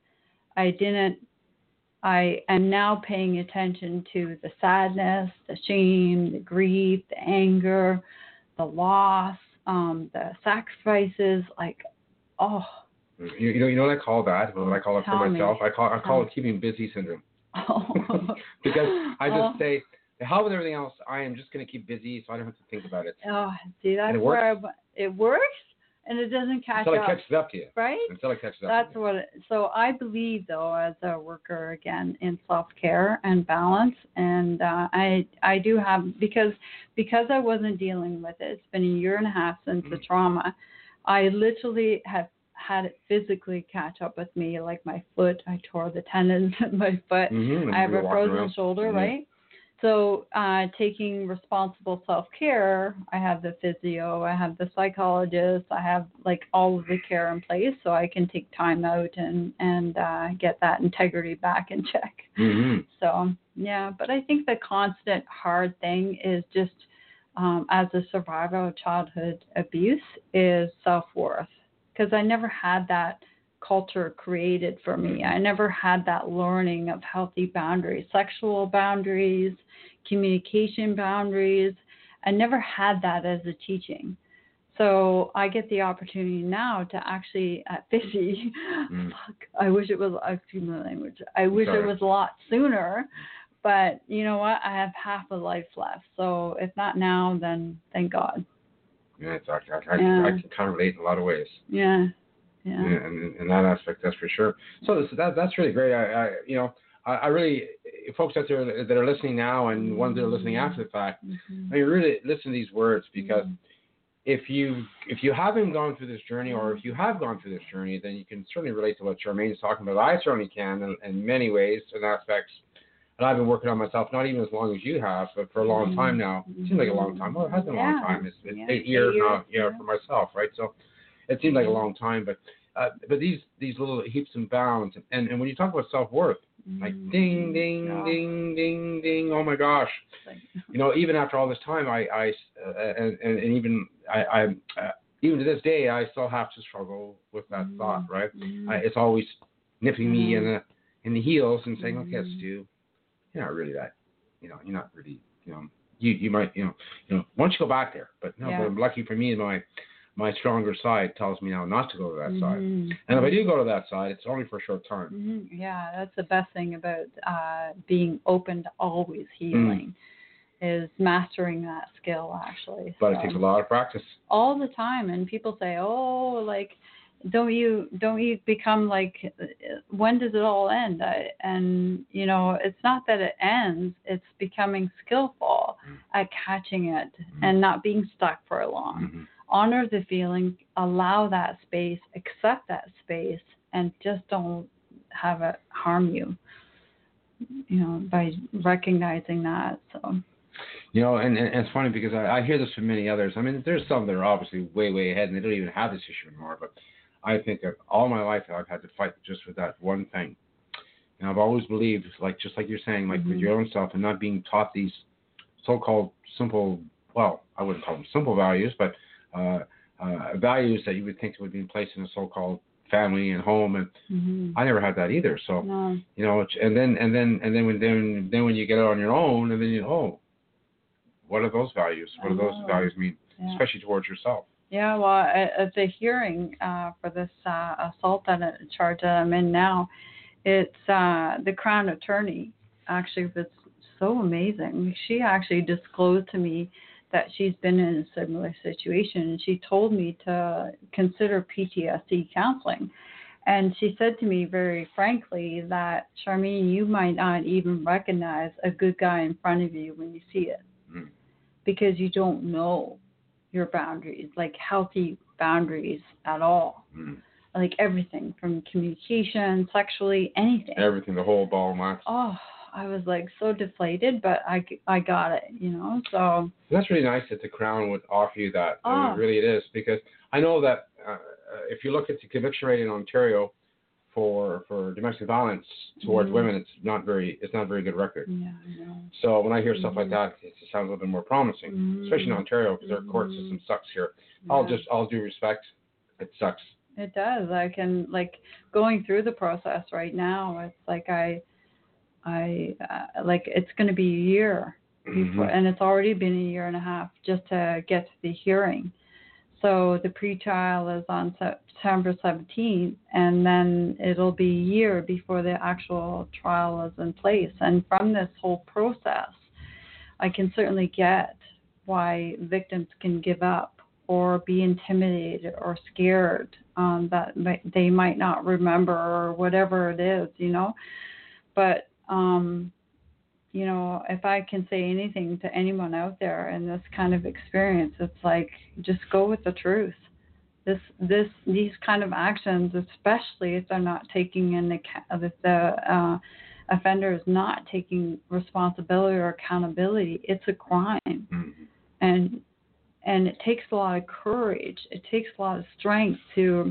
I am now paying attention to the sadness, the shame, the grief, the anger, the loss, the sacrifices, like, oh. You know what I call that? What I call it for myself? I call it keeping busy syndrome. Oh. Because I just say, the hell with everything else, I am just going to keep busy so I don't have to think about it. Oh, see, that's where it works, and it doesn't catch up. Until it catches up to you. Right? Until it catches up that's to you. what. So I believe, though, as a worker, again, in self-care and balance, and I do have, because I wasn't dealing with it, it's been a year and a half since the trauma, I literally have had it physically catch up with me, like my foot. I tore the tendons in my foot. I have a frozen shoulder, right? So taking responsible self-care, I have the physio, I have the psychologist, I have like all of the care in place, so I can take time out and get that integrity back in check. Mm-hmm. So, yeah, but I think the constant hard thing is just, as a survivor of childhood abuse, is self-worth. Because I never had that culture created for me. I never had that learning of healthy boundaries, sexual boundaries, communication boundaries. I never had that as a teaching. So I get the opportunity now to actually, at 50, I wish it was, excuse my language, I wish it was a lot sooner. But you know what? I have half a life left. So if not now, then thank God. Yeah, exactly. I can kind of relate in a lot of ways. Yeah. Yeah, and in that aspect, that's for sure. So that's really great. I really, folks out there that are listening now and ones that are listening after the fact, I mean, really listen to these words, because if you haven't gone through this journey, or if you have gone through this journey, then you can certainly relate to what Charmaine is talking about. I certainly can in many ways and aspects. And I've been working on myself, not even as long as you have, but for a long time now. It seems like a long time. Well, it has been a long time. It's 8 years now, for myself, right? So it seemed like a long time, but these little heaps and bounds, and when you talk about self-worth, like ding, ding, ding, ding, ding, oh my gosh, even after all this time, even to this day, I still have to struggle with that thought, right? It's always nipping me in the heels and saying, okay, Stu, you're not really that, you're not really, you might, once you go back there, but lucky for me, my stronger side tells me now not to go to that side. And if I do go to that side, it's only for a short time. Yeah, that's the best thing about being open to always healing, is mastering that skill, actually. But it takes a lot of practice. All the time. And people say, oh, like, don't you become like, when does it all end? It's not that it ends, it's becoming skillful at catching it and not being stuck for long. Honor the feeling, allow that space, accept that space, and just don't have it harm you, by recognizing that. So. And it's funny because I hear this from many others. I mean, there's some that are obviously way, way ahead and they don't even have this issue anymore, but I think that all my life I've had to fight just with that one thing. And I've always believed, just like you're saying, with your own stuff and not being taught these so-called simple, well, I wouldn't call them simple values, but values that you would think would be in place in a so-called family and home, and I never had that either. So, and then when you get it on your own, and then what are those values? What do those values mean, especially towards yourself? Yeah, well, at the hearing for this assault charge that I'm in now, it's the Crown Attorney actually was so amazing. She actually disclosed to me that she's been in a similar situation, and she told me to consider PTSD counseling. And she said to me very frankly that, Charmaine, you might not even recognize a good guy in front of you when you see it, because you don't know your boundaries, like healthy boundaries at all. like everything from communication, sexually, anything. Everything, the whole ball and wax. Oh, I was like so deflated, but I got it, so. That's really nice that the Crown would offer you that. Oh. I mean, really it is, because I know that if you look at the conviction rate in Ontario for domestic violence towards women, it's not very good record. Yeah, I know. So when I hear stuff like that, it just sounds a little bit more promising, especially in Ontario, because our court system sucks here. Yeah. All due respect, it sucks. It does. I can, going through the process right now, it's like I it's going to be a year before, and it's already been a year and a half just to get to the hearing. So the pre-trial is on September 17th, and then it'll be a year before the actual trial is in place. And from this whole process, I can certainly get why victims can give up or be intimidated or scared that they might not remember or whatever it is, But, if I can say anything to anyone out there in this kind of experience, it's like, just go with the truth. These kind of actions, especially if they're not taking in account, if the offender is not taking responsibility or accountability, it's a crime. And it takes a lot of courage. It takes a lot of strength to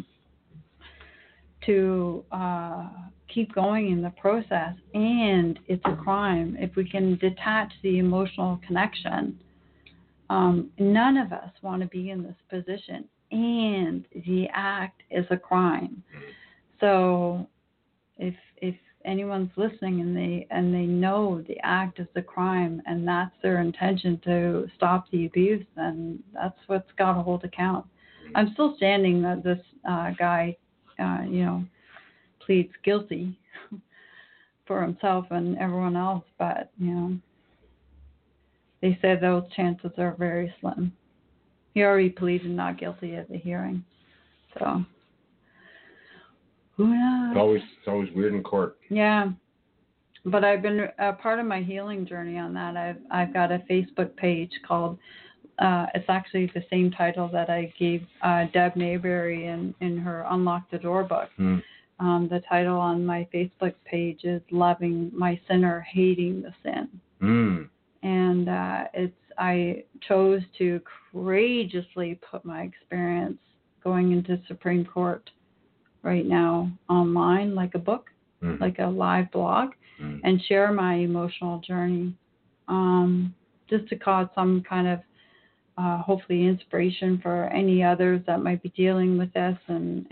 keep going in the process, and it's a crime. If we can detach the emotional connection, none of us want to be in this position, and the act is a crime. So if anyone's listening and they know the act is a crime and that's their intention to stop the abuse, then that's what's got to hold account. I'm still standing that this guy pleads guilty for himself and everyone else, but they say those chances are very slim. He already pleaded not guilty at the hearing, so who knows? It's always weird in court. Yeah, but I've been part of my healing journey on that. I've got a Facebook page called. It's actually the same title that I gave Deb Mayberry in her Unlock the Door book. The title on my Facebook page is Loving My Sinner, Hating the Sin. And I chose to courageously put my experience going into Supreme Court right now online, like a book, like a live blog, and share my emotional journey, just to cause some kind of hopefully inspiration for any others that might be dealing with this, and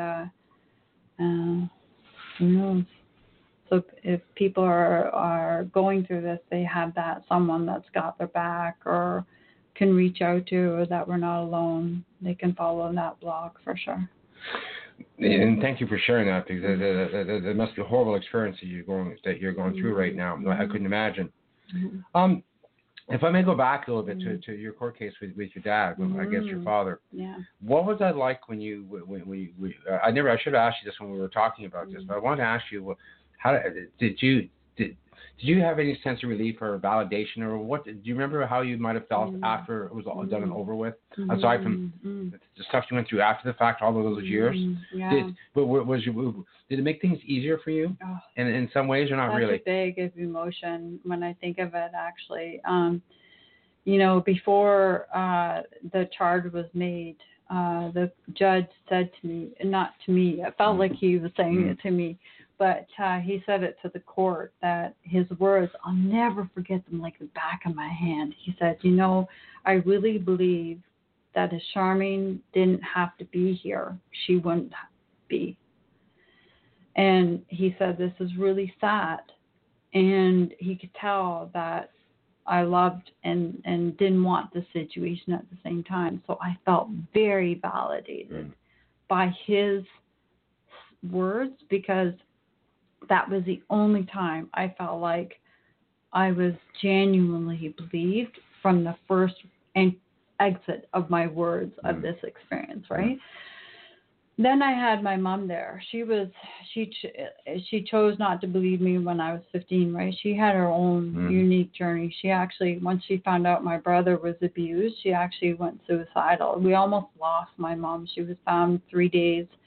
who knows. So if people are going through this, they have someone that's got their back or can reach out to, or that we're not alone. They can follow that blog for sure. And thank you for sharing that, because it must be a horrible experience that you're going through right now. I couldn't imagine. If I may go back a little bit to your court case with your dad, against your father. Yeah. What was that like when I should have asked you this when we were talking about this, but I wanted to ask you, how did you have any sense of relief or validation, or what? Do you remember how you might have felt after it was all done and over with, aside from the stuff you went through after the fact, all of those years? Yeah. Did it make things easier for you in some ways, or not really? That's a big emotion when I think of it, actually. Before the charge was made, the judge said to me, not to me, it felt like he was saying it to me, but he said it to the court, that his words, I'll never forget them like the back of my hand. He said, I really believe that if Charmaine didn't have to be here, she wouldn't be. And he said, this is really sad. And he could tell that I loved and didn't want the situation at the same time. So I felt very validated by his words, because that was the only time I felt like I was genuinely believed from the first exit of my words of this experience, right? Then I had my mom there. She chose not to believe me when I was 15, right? She had her own unique journey. She actually, once she found out my brother was abused, she actually went suicidal. We almost lost my mom. She was found 3 days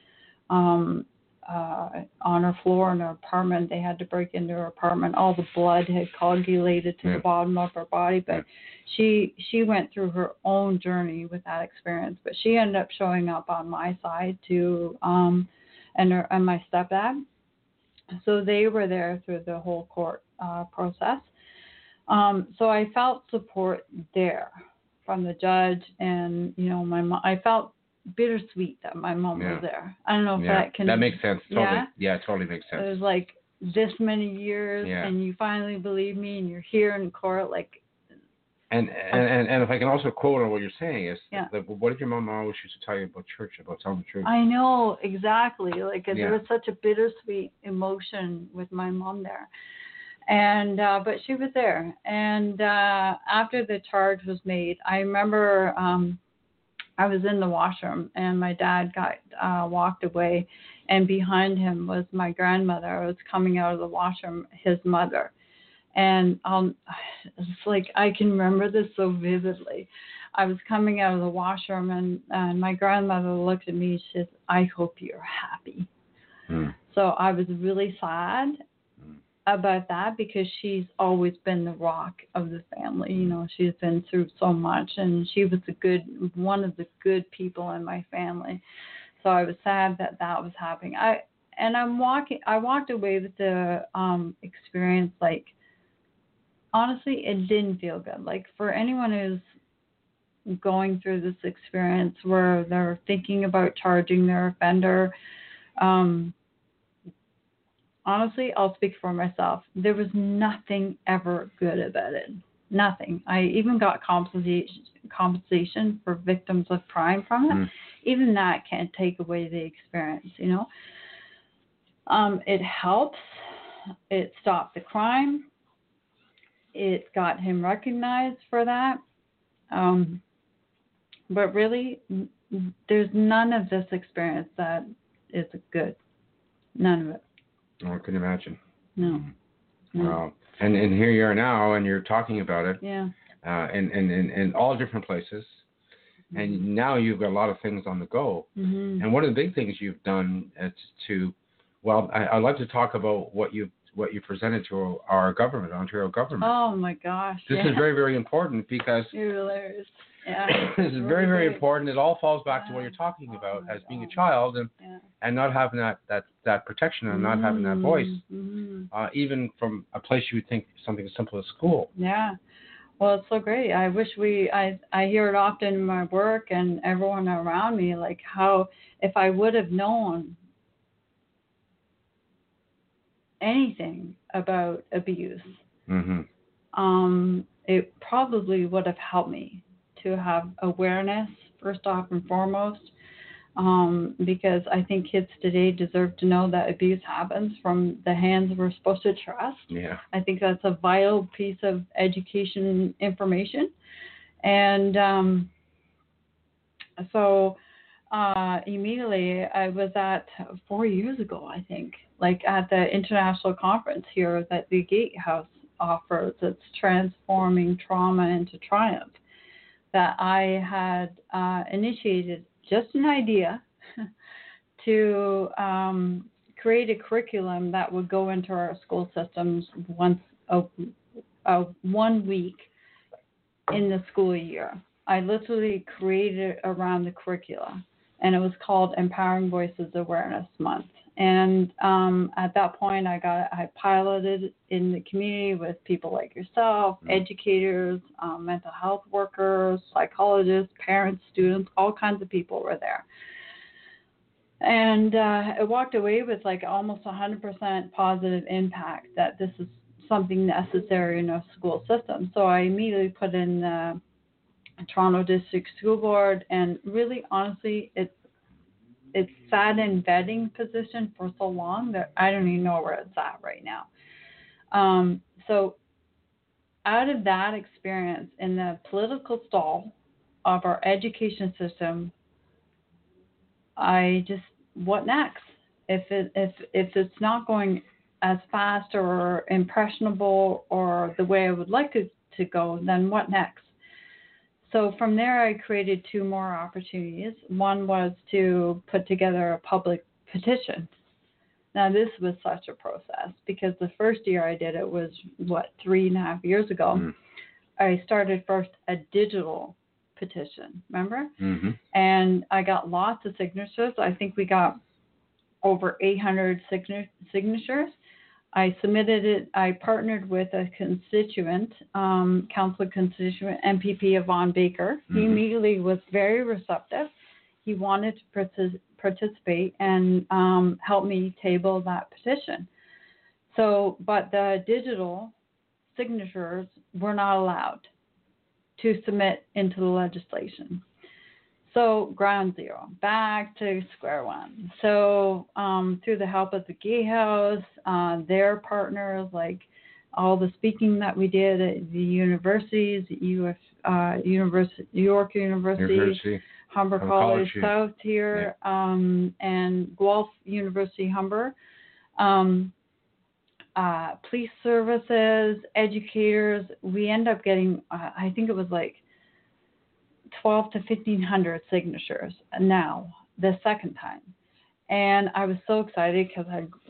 on her floor in her apartment. They had to break into her apartment. All the blood had coagulated to the bottom of her body, but she went through her own journey with that experience. But she ended up showing up on my side too, and my stepdad. So they were there through the whole court process. So I felt support there from the judge, and my mom. I felt bittersweet that my mom was there. I don't know if that makes sense. Totally. Yeah, totally makes sense. It was like this many years, and you finally believe me, and you're here in court, like. And if I can also quote on what you're saying is, what did your mom always used to tell you about church, about telling the truth? I know, exactly. Like there was such a bittersweet emotion with my mom there. And but she was there. And after the charge was made, I remember I was in the washroom, and my dad got walked away, and behind him was my grandmother. I was coming out of the washroom, his mother. And it's like I can remember this so vividly. I was coming out of the washroom, and my grandmother looked at me and she said, "I hope you're happy." So I was really sad about that, because she's always been the rock of the family. She's been through so much, and she was one of the good people in my family. So I was sad that was happening. I walked away with the experience, like, honestly, it didn't feel good. Like, for anyone who's going through this experience where they're thinking about charging their offender, honestly, I'll speak for myself. There was nothing ever good about it. Nothing. I even got compensation for victims of crime from it. Even that can't take away the experience, It helps. It stopped the crime. It got him recognized for that. But really, there's none of this experience that is good. None of it. Oh, I couldn't imagine. No. Wow. And here you are now, and you're talking about it. Yeah. In all different places. And now you've got a lot of things on the go. And one of the big things you've done is I'd like to talk about what you presented to our government, Ontario government. Oh my gosh. This is very, very important, because it really is. Yeah. This is very, very important. It all falls back to what you're talking about as being a child and not having that protection and not having that voice, even from a place you would think something as simple as school. Yeah. Well, it's so great. I wish I hear it often in my work and everyone around me, like how if I would have known anything about abuse, it probably would have helped me to have awareness, first off and foremost, because I think kids today deserve to know that abuse happens from the hands we're supposed to trust. Yeah. I think that's a vital piece of education information. And so immediately I was at 4 years ago, I think, like at the international conference here that the Gatehouse offers. It's Transforming Trauma into Triumph, that I had initiated just an idea to create a curriculum that would go into our school systems once 1 week in the school year. I literally created it around the curricula, and it was called Empowering Voices Awareness Month. And at that point, I piloted in the community with people like yourself, educators, mental health workers, psychologists, parents, students, all kinds of people were there. And I walked away with like almost 100% positive impact that this is something necessary in our school system. So I immediately put in the Toronto District School Board, and really, honestly, it's sat in vetting position for so long that I don't even know where it's at right now. So out of that experience in the political stall of our education system, what next? If it's not going as fast or impressionable or the way I would like it to go, then what next? So from there, I created 2 more opportunities. One was to put together a public petition. Now, this was such a process because the first year I did it was, 3.5 years ago. Mm. I started first a digital petition, remember? Mm-hmm. And I got lots of signatures. I think we got over 800 signatures. I submitted it. I partnered with a constituent, council constituent, MPP Yvonne Baker. Mm-hmm. He immediately was very receptive. He wanted to participate and help me table that petition. So, but the digital signatures were not allowed to submit into the legislation. So ground zero, back to square one. So through the help of the Gay House, their partners, like all the speaking that we did at the universities, York University, Humber College South here, and Guelph University Humber, police services, educators. We end up getting, I think it was like 12 to 1,500 signatures now, the second time. And I was so excited because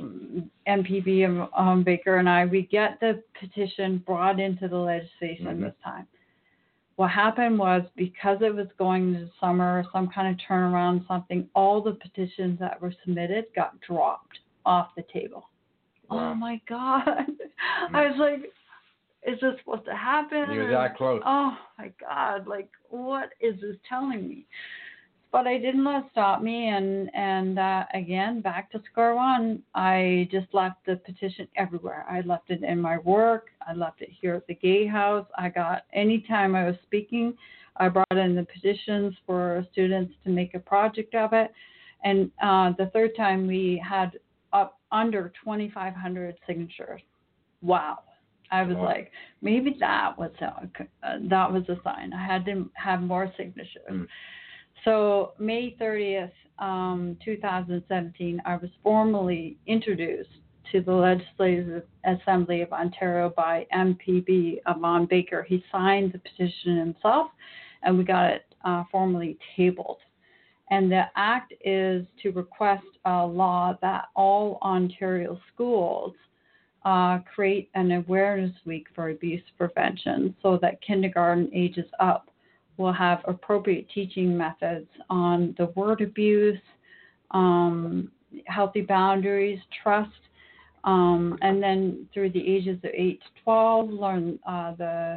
MPP Baker and we get the petition brought into the legislation this time. What happened was, because it was going into summer, some kind of turnaround, something, all the petitions that were submitted got dropped off the table. Wow. Oh my God. I was like, is this supposed to happen? You were that close. Oh my God, like, what is this telling me? But I didn't let it stop me, and again, back to square one. I just left the petition everywhere. I left it in my work. I left it here at the Gay House. Anytime I was speaking, I brought in the petitions for students to make a project of it. And the third time we had up under 2,500 signatures. Wow. I was like, maybe that was a sign. I had to have more signatures. Mm. So May 30th, 2017, I was formally introduced to the Legislative Assembly of Ontario by MPP Yvonne Baker. He signed the petition himself, and we got it formally tabled. And the act is to request a law that all Ontario schools create an awareness week for abuse prevention, so that kindergarten ages up will have appropriate teaching methods on the word abuse, healthy boundaries, trust, and then through the ages of 8 to 12, learn the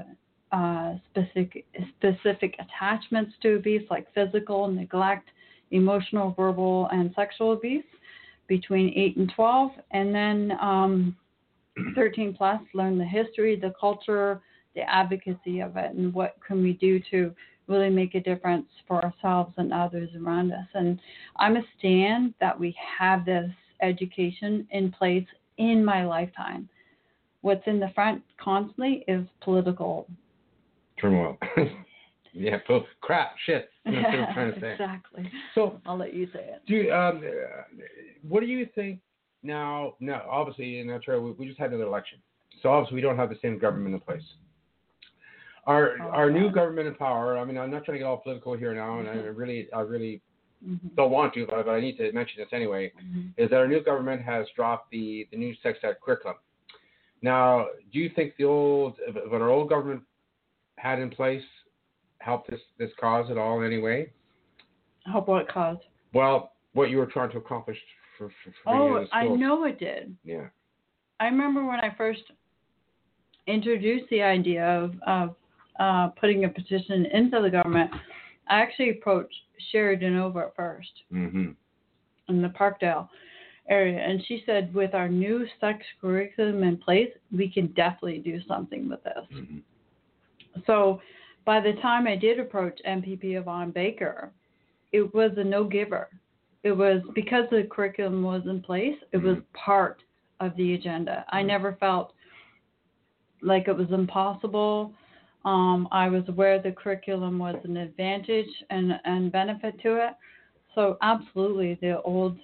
specific attachments to abuse, like physical, neglect, emotional, verbal, and sexual abuse between 8 and 12, and then 13 plus, learn the history, the culture, the advocacy of it, and what can we do to really make a difference for ourselves and others around us. And I'm a stand that we have this education in place in my lifetime. What's in the front constantly is political turmoil. Yeah, crap, shit. That's what I'm trying to say. Exactly. So I'll let you say it. Dude, what do you think now? Now, obviously in Ontario, we just had another election, so obviously we don't have the same government in place. Our new government in power. I mean, I'm not trying to get all political here now, and I really don't want to, but I need to mention this anyway. Is that our new government has dropped the new sex ed curriculum. Now, do you think what our old government had in place helped this cause at all in any way? Help what cause? Well, what you were trying to accomplish for I know it did. Yeah. I remember when I first introduced the idea of putting a petition into the government, I actually approached Sherry DeNova at first in the Parkdale area, and she said, with our new sex curriculum in place, we can definitely do something with this. So by the time I did approach MPP Yvonne Baker, it was a no-giver. It was because the curriculum was in place, it was part of the agenda. I never felt like it was impossible. I was aware the curriculum was an advantage and benefit to it. So absolutely, the old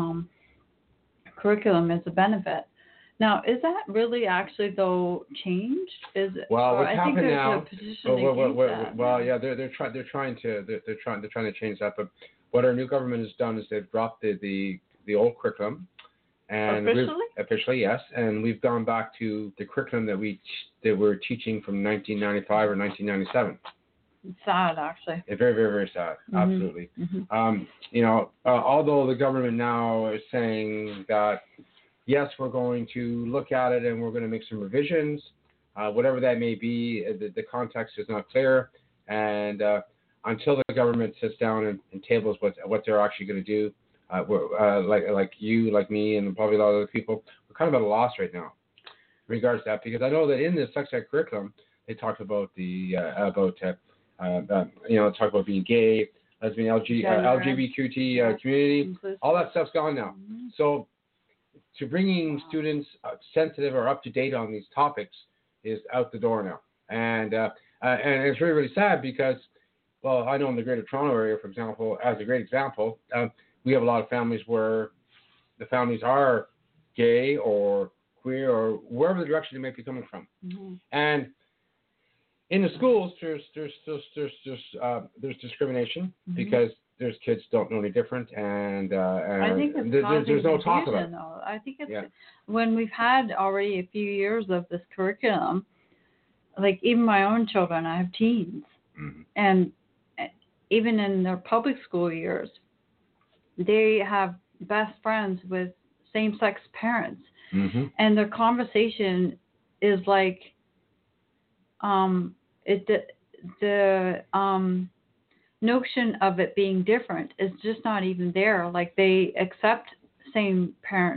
curriculum is a benefit. Now, is that really actually though changed? Is it? Well, what's happened now? Yeah, they're trying to change that. But what our new government has done is they've dropped the the old curriculum. And officially, yes. And we've gone back to the curriculum that we're teaching from 1995 or 1997. It's sad, actually. It's very, very, very sad. Mm-hmm. Absolutely. Mm-hmm. Although the government now is saying that, yes, we're going to look at it and we're going to make some revisions, whatever that may be, the context is not clear. And until the government sits down and tables what they're actually going to do, like you, like me, and probably a lot of other people, we're kind of at a loss right now in regards to that, because I know that in the sex ed curriculum they talked about talk about being gay, lesbian, LGBTQT community. Inclusive. All that stuff's gone now. Mm-hmm. So to bringing students sensitive or up to date on these topics is out the door now, and it's really, really sad because, well, I know in the Greater Toronto area, for example, as a great example. We have a lot of families where the families are gay or queer or wherever the direction they may be coming from. Mm-hmm. And in the schools, there's discrimination mm-hmm. because there's kids don't know any different, and I think there's no talk about it. Though. I think it's when we've had already a few years of this curriculum, like even my own children, I have teens, mm-hmm. and even in their public school years, they have best friends with same-sex parents, mm-hmm. and their conversation is like, the notion of it being different is just not even there. Like they accept same parent,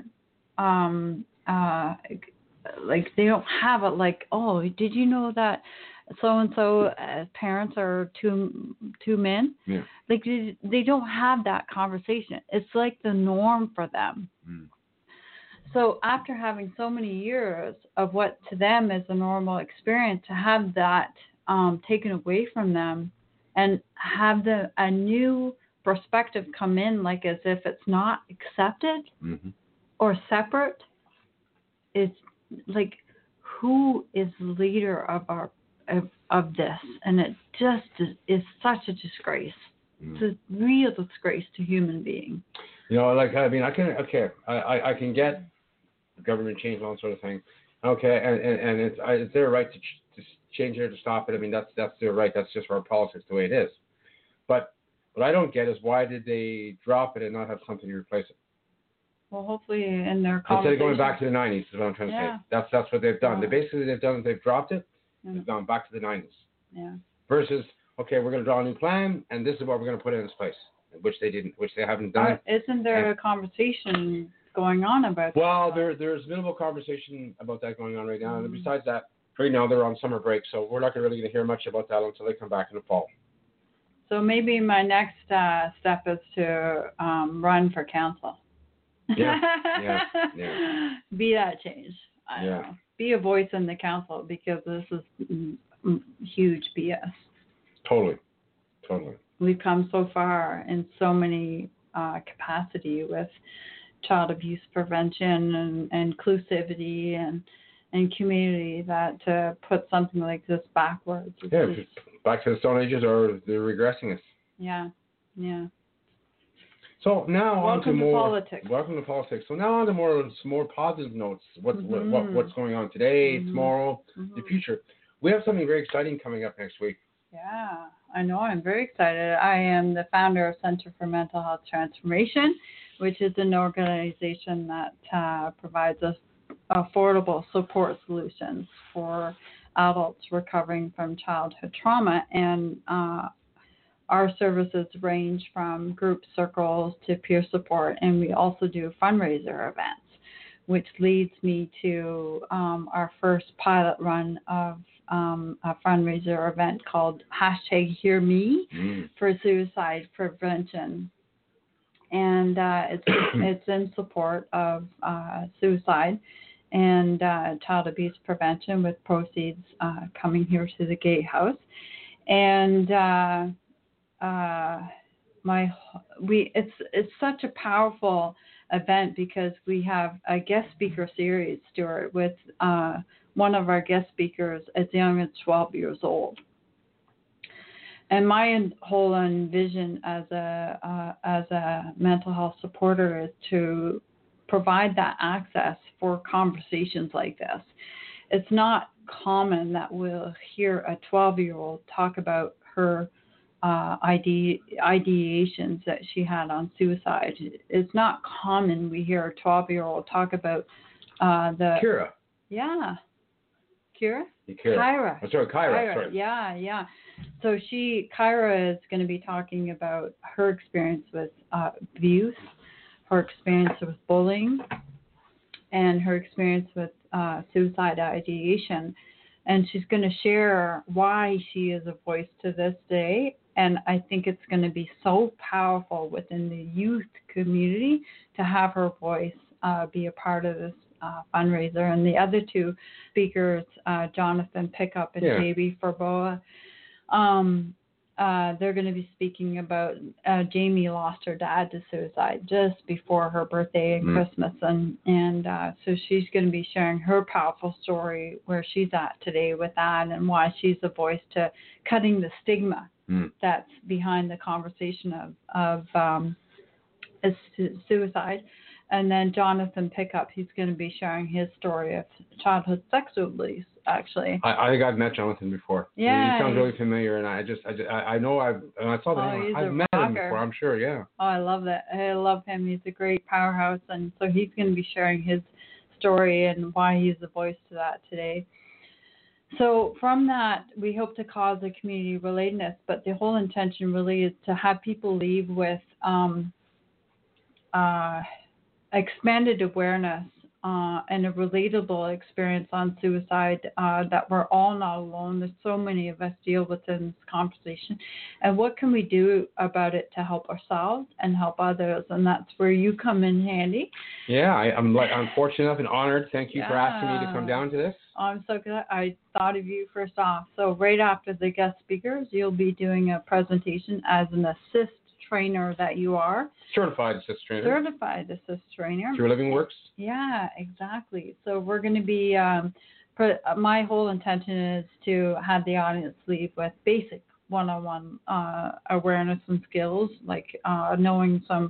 like they don't have it. Like, oh, did you know that so and so parents are two men? Yeah. Like they don't have that conversation. It's like the norm for them. Mm. So after having so many years of what to them is a normal experience, to have that taken away from them and have a new perspective come in, like as if it's not accepted mm-hmm. or separate, it's like, who is the leader of this? And it just is such a disgrace. Mm. It's a real disgrace to human being. I can get government change, all that sort of thing. Okay, and it's their right to change it or to stop it. I mean, that's their right. That's just our politics, the way it is. But what I don't get is, why did they drop it and not have something to replace it? Well, hopefully in their conversation. Instead of going back to the 90s, is what I'm trying to say. That's what they've done. Yeah. They've dropped it. Mm-hmm. They've gone back to the 90s. Yeah. Versus, okay, we're going to draw a new plan, and this is what we're going to put in its place, which they haven't done. Isn't there a conversation going on about that? Well, there's minimal conversation about that going on right now. And besides that, right now they're on summer break, so we're not really going to hear much about that until they come back in the fall. So maybe my next step is to run for council. Yeah. Be that change. I don't know. Be a voice in the council, because this is huge BS. Totally. We've come so far in so many capacity with child abuse prevention and inclusivity and community, that to put something like this backwards. Back to the Stone Ages, or they're regressing us. Yeah. So now welcome to politics. Welcome to politics. So now on to some more positive notes. What's going on today, tomorrow, the future. We have something very exciting coming up next week. Yeah, I know. I'm very excited. I am the founder of Center for Mental Health Transformation, which is an organization that provides us affordable support solutions for adults recovering from childhood trauma. And our services range from group circles to peer support, and we also do fundraiser events, which leads me to our first pilot run of a fundraiser event called #HearMe for suicide prevention. And it's in support of suicide and child abuse prevention, with proceeds coming here to the Gatehouse. And it's such a powerful event, because we have a guest speaker series, Stuart, with one of our guest speakers as young as 12 years old. And my whole vision as a mental health supporter is to provide that access for conversations like this. It's not common that we'll hear a 12-year-old talk about her ideations that she had on suicide. It's not common we hear a 12-year-old talk about the... Kira. Yeah. Kyra? Kyra. Oh, sorry, Kyra. Sorry. Yeah. So Kyra is going to be talking about her experience with abuse, her experience with bullying, and her experience with suicide ideation. And she's going to share why she is a voice to this day. And I think it's going to be so powerful within the youth community to have her voice be a part of this fundraiser. And the other two speakers, Jonathan Pickup and JB Forboa, they're going to be speaking about Jamie lost her dad to suicide just before her birthday and Christmas, and so she's going to be sharing her powerful story where she's at today with that and why she's a voice to cutting the stigma that's behind the conversation of suicide. And then Jonathan Pickup, he's going to be sharing his story of childhood sexual abuse. Actually, I think I've met Jonathan before. Yeah, he sounds really familiar, and I know I saw the name. I've met him before. I'm sure. Yeah. Oh, I love that. I love him. He's a great powerhouse, and so he's going to be sharing his story and why he's the voice to that today. So from that, we hope to cause a community relatedness, but the whole intention really is to have people leave with expanded awareness and a relatable experience on suicide, that we're all not alone. There's so many of us deal within this conversation. And what can we do about it to help ourselves and help others? And that's where you come in handy. Yeah, I'm fortunate enough and honored. Thank you for asking me to come down to this. I'm so good. I thought of you first off. So right after the guest speakers, you'll be doing a presentation as an assist trainer that you are. Certified assist trainer. Through Living Works. Yeah, exactly. So we're going to be, my whole intention is to have the audience leave with basic one-on-one awareness and skills, like knowing some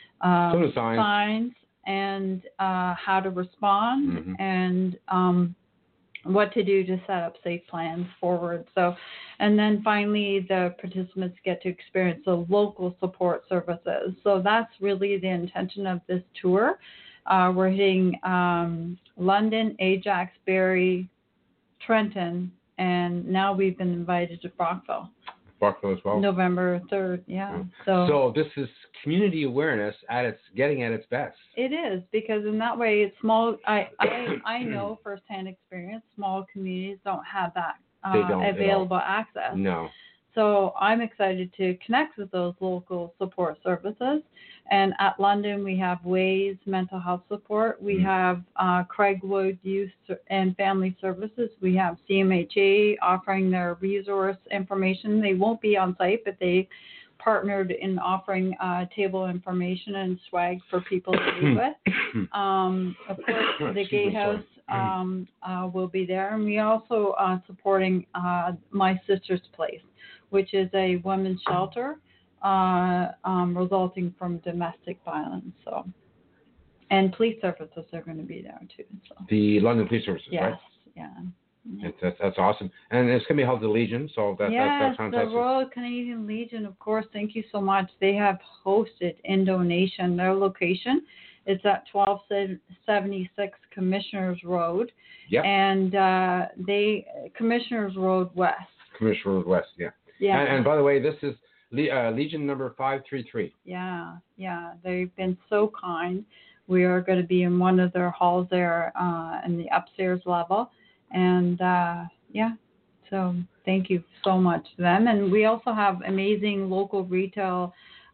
signs and how to respond and what to do to set up safe plans forward. So, and then finally, the participants get to experience the local support services. So that's really the intention of this tour. We're hitting London, Ajax, Barrie, Trenton, and now we've been invited to Brockville. Brockville as well. November 3rd, yeah. So this is community awareness getting at its best. It is, because in that way it's small. I know firsthand experience, small communities don't have that available access. No. So I'm excited to connect with those local support services. And at London, we have Ways Mental Health Support. We have Craigwood Youth and Family Services. We have CMHA offering their resource information. They won't be on site, but they partnered in offering table information and swag for people to meet with. Of course, the Gatehouse will be there. And we also are supporting My Sister's Place, which is a women's shelter resulting from domestic violence. So, and police services are going to be there too. So. The London Police Services, yes, right? Yeah. That's awesome. And it's going to be held at the Legion, so that's fantastic. The Royal Canadian Legion, of course. Thank you so much. They have hosted in donation. Their location is at 1276 Commissioners Road. Yep. And Commissioners Road West. Commissioner Road West, yeah. Yeah. And by the way, this is Legion number 533. Yeah. They've been so kind. We are going to be in one of their halls there in the upstairs level. And, so thank you so much to them. And we also have amazing local retail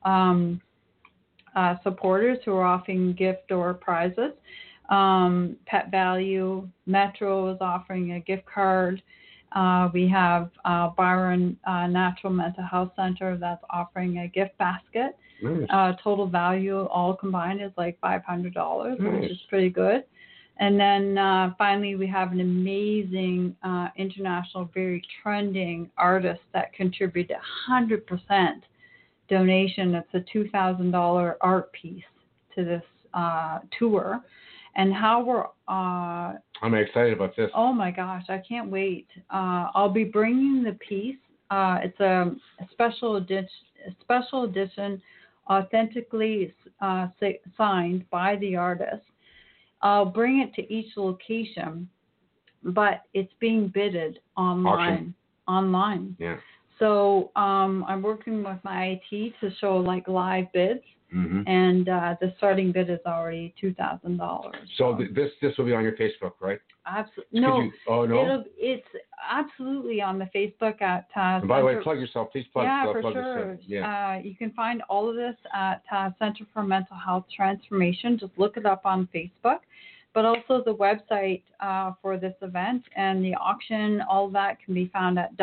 supporters who are offering gift or prizes. Pet Value, Metro is offering a gift card. We have Byron Natural Mental Health Center that's offering a gift basket. Nice. Total value all combined is like $500, which is pretty good. And then finally, we have an amazing international, very trending artist that contributed 100% donation. It's a $2,000 art piece to this tour. And how we're... I'm excited about this. Oh, my gosh. I can't wait. I'll be bringing the piece. It's a special edition, authentically signed by the artist. I'll bring it to each location, but it's being bidded online. Auction. Yeah. So I'm working with my IT to show like live bids, and the starting bid is already $2,000. So this will be on your Facebook, right? Absolutely. No. No. It's absolutely on the Facebook at. And by the way, plug yourself. Please plug. Yeah, plug for sure. yourself. Yeah. You can find all of this at Center for Mental Health Transformation. Just look it up on Facebook. But also the website for this event and the auction, all of that can be found at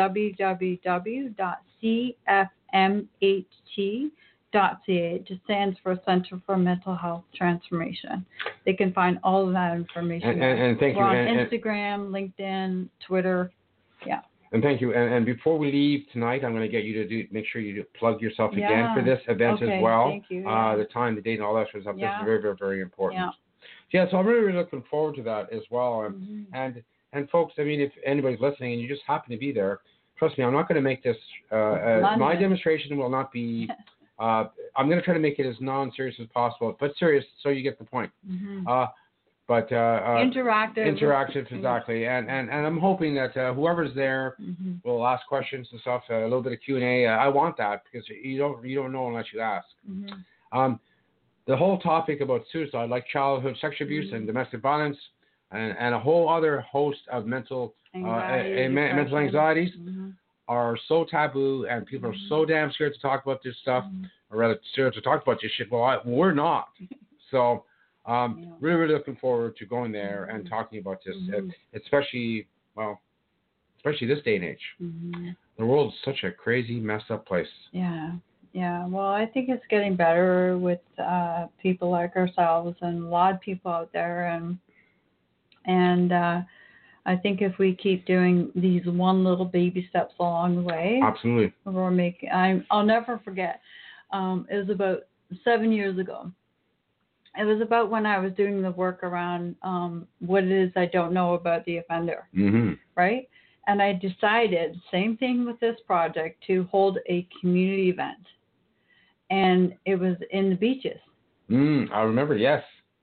www.cfmht.ca. It just stands for Center for Mental Health Transformation. They can find all of that information. And thank you. We're on Instagram, LinkedIn, Twitter. Yeah. And thank you. And before we leave tonight, I'm going to get you to make sure you plug yourself again for this event as well. Thank you. Yeah. The time, the date, and all that sort of stuff. Yeah. This is very, very, very important. Yeah. Yeah, so I'm really, really looking forward to that as well. And folks, I mean, if anybody's listening and you just happen to be there, trust me, I'm not going to make this. My demonstration will not be. I'm going to try to make it as non-serious as possible, but serious, so you get the point. But interactive, exactly. And I'm hoping that whoever's there will ask questions and stuff. A little bit of Q&A. I want that because you don't know unless you ask. The whole topic about suicide, like childhood sexual abuse and domestic violence, and a whole other host of mental anxieties are so taboo, and people are so damn scared to talk about this stuff, or rather scared to talk about this shit. Well, we're not. So really, really looking forward to going there and talking about this, especially this day and age. The world is such a crazy, messed up place. Yeah, well, I think it's getting better with people like ourselves and a lot of people out there, and I think if we keep doing these one little baby steps along the way, absolutely, we're making. I'll never forget. It was about 7 years ago. It was about when I was doing the work around what it is I don't know about the offender, right? And I decided, same thing with this project, to hold a community event. And it was in the beaches. I remember, yes.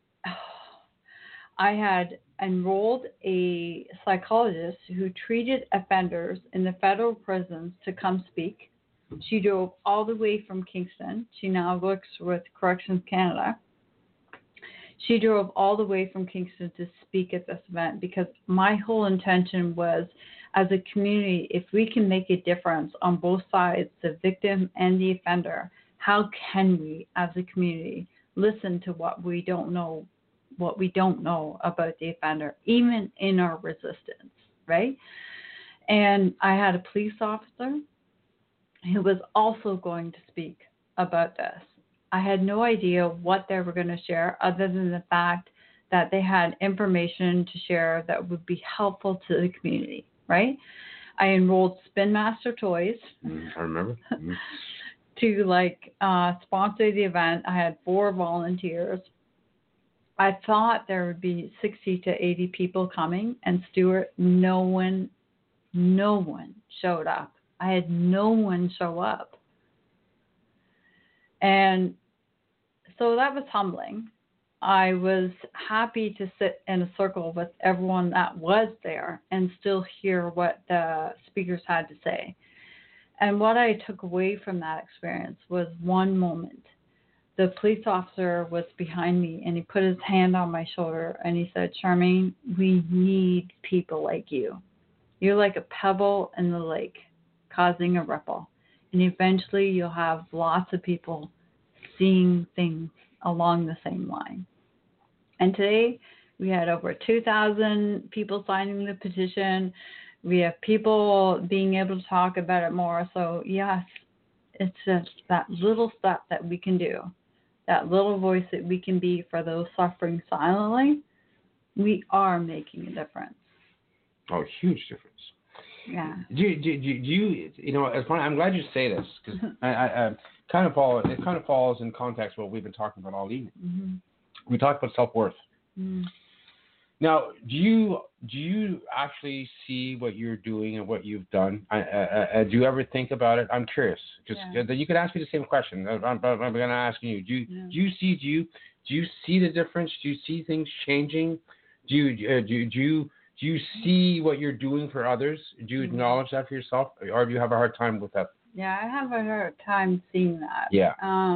I had enrolled a psychologist who treated offenders in the federal prisons to come speak. She drove all the way from Kingston. She now works with Corrections Canada. She drove all the way from Kingston to speak at this event because my whole intention was, as a community, if we can make a difference on both sides, the victim and the offender, how can we, as a community, listen to what we don't know about the offender, even in our resistance, right? And I had a police officer who was also going to speak about this. I had no idea what they were going to share other than the fact that they had information to share that would be helpful to the community, right? I enrolled Spin Master Toys. I remember. To sponsor the event. I had 4 volunteers. I thought there would be 60 to 80 people coming, and Stuart, no one showed up. I had no one show up. And so that was humbling. I was happy to sit in a circle with everyone that was there and still hear what the speakers had to say. And what I took away from that experience was one moment. The police officer was behind me, and he put his hand on my shoulder, and he said, "Charmaine, we need people like you. You're like a pebble in the lake, causing a ripple. And eventually you'll have lots of people seeing things along the same line." And today we had over 2,000 people signing the petition. We have people being able to talk about it more. So, yes, it's just that little step that we can do, that little voice that we can be for those suffering silently. we are making a difference. Oh, huge difference. Yeah. Do you it's funny, I'm glad you say this, because it kind of falls in context what we've been talking about all evening. Mm-hmm. We talked about self-worth. Mm-hmm. Now, do you actually see what you're doing and what you've done? Do you ever think about it? I'm curious, because you could ask me the same question. I'm going to ask you. Do you see the difference? Do you see things changing? Do you see what you're doing for others? Do you acknowledge that for yourself, or do you have a hard time with that? Yeah, I have a hard time seeing that. Yeah.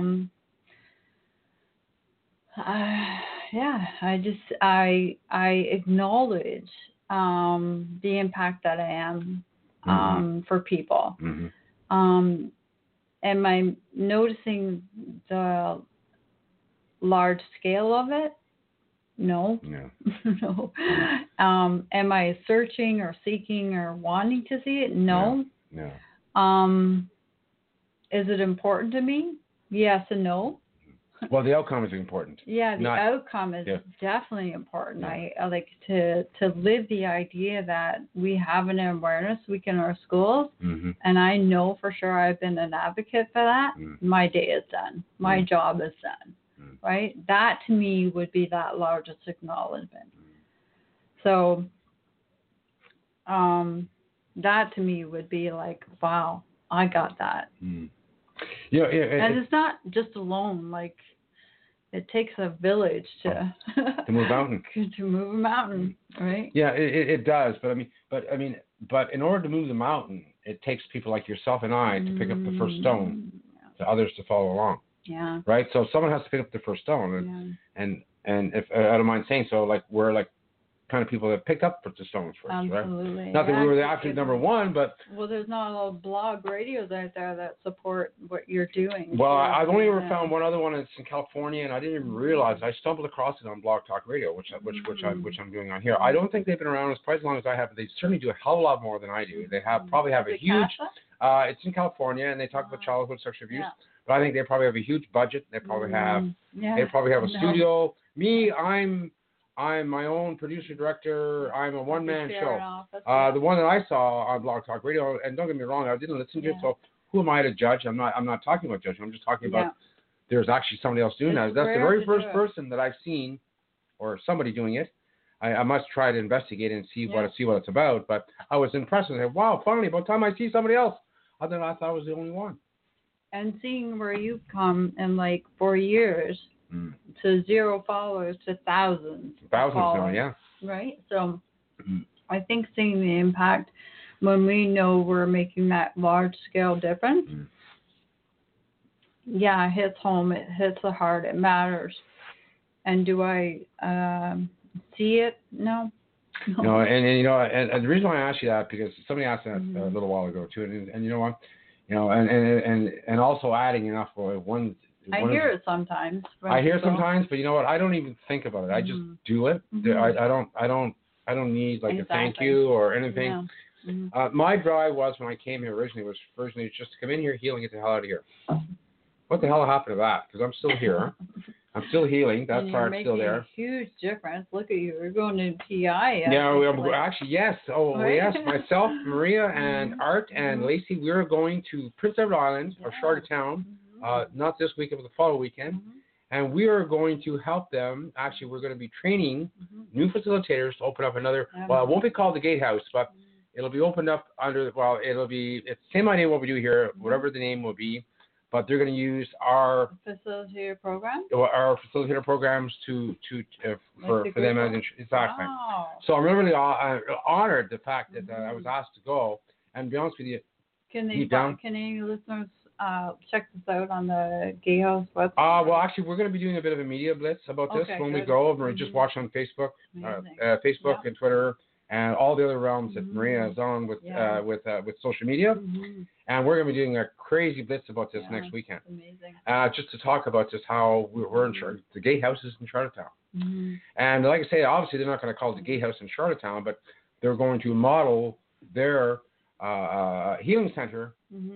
I acknowledge the impact that I am for people. Mm-hmm. Am I noticing the large scale of it? No. No. Am I searching or seeking or wanting to see it? No. No. Is it important to me? Yes and no. Well, the outcome is important. Yeah, the outcome is definitely important. Yeah. I like to live the idea that we have an awareness week in our schools, and I know for sure I've been an advocate for that. My day is done. My job is done. Right? That to me would be that largest acknowledgement. So that to me would be like, wow, I got that. Yeah, and it's not just alone. Like, it takes a village to move a mountain. To move a mountain, right? Yeah, it does. But in order to move the mountain, it takes people like yourself and I to pick up the first stone, to others to follow along. Yeah. Right. So someone has to pick up the first stone, and if I don't mind saying so, like we're like kind of people that picked up the stones first, Absolutely. right? Not that we were the absolute number one, but there's not a lot of blog radios out there that support what you're doing. Well, I've only ever found one other one. It's in California, and I didn't even realize. I stumbled across it on Blog Talk Radio, which I'm doing on here. I don't think they've been around quite as long as I have, but they certainly do a hell of a lot more than I do. They probably have a huge. It's in California, and they talk about childhood sexual abuse. Yeah. But I think they probably have a huge budget. They probably have. They probably have a studio. Me, I'm my own producer director. I'm a one-man show. The one that I saw on Blog Talk Radio, and don't get me wrong, I didn't listen to it. So who am I to judge? I'm not talking about judging. I'm just talking about there's actually somebody else doing that. That's the very first person that I've seen, or somebody doing it. I must try to investigate and see what it's about. But I was impressed and said, wow, finally, about time I see somebody else. I thought I was the only one. And seeing where you've come in like 4 years. To 0 followers to thousands now, yeah. Right? So I think seeing the impact when we know we're making that large scale difference, it hits home, it hits the heart, it matters. And do I see it? No. No, and the reason why I asked you that, because somebody asked that a little while ago too, and you know what? And also adding enough for one. I hear it sometimes. I hear sometimes, but you know what? I don't even think about it. I just do it. I don't need like a thank you or anything. Yeah. My drive was, when I came here originally, just to come in here, heal, and get the hell out of here. What the hell happened to that? Because I'm still here. I'm still healing. That part's still there. A huge difference. Look at you. We're going to PI. Yeah, actually, yes. Oh, yes. Myself, Maria, and Art, and Lacey, we are going to Prince Edward Island or Charlottetown. Not this weekend, but the following weekend. And we are going to help them. Actually, we're going to be training new facilitators to open up another, it won't be called the Gatehouse, but it'll be opened up under, it's the same idea what we do here, whatever the name will be, but they're going to use our facilitator program? Our facilitator programs for them. Exactly. Wow. So I'm really honored the fact that I was asked to go. And to be honest with you, can any listeners check this out on the Gatehouse website? Well, actually, we're going to be doing a bit of a media blitz about this when we go. Just watch on Facebook, and Twitter, and all the other realms that Maria is on with social media. And we're going to be doing a crazy blitz about this next weekend. Amazing. Just to talk about just how we're in Charlottetown. The Gatehouse is in Charlottetown. And like I say, obviously they're not going to call it the Gatehouse in Charlottetown, but they're going to model their healing center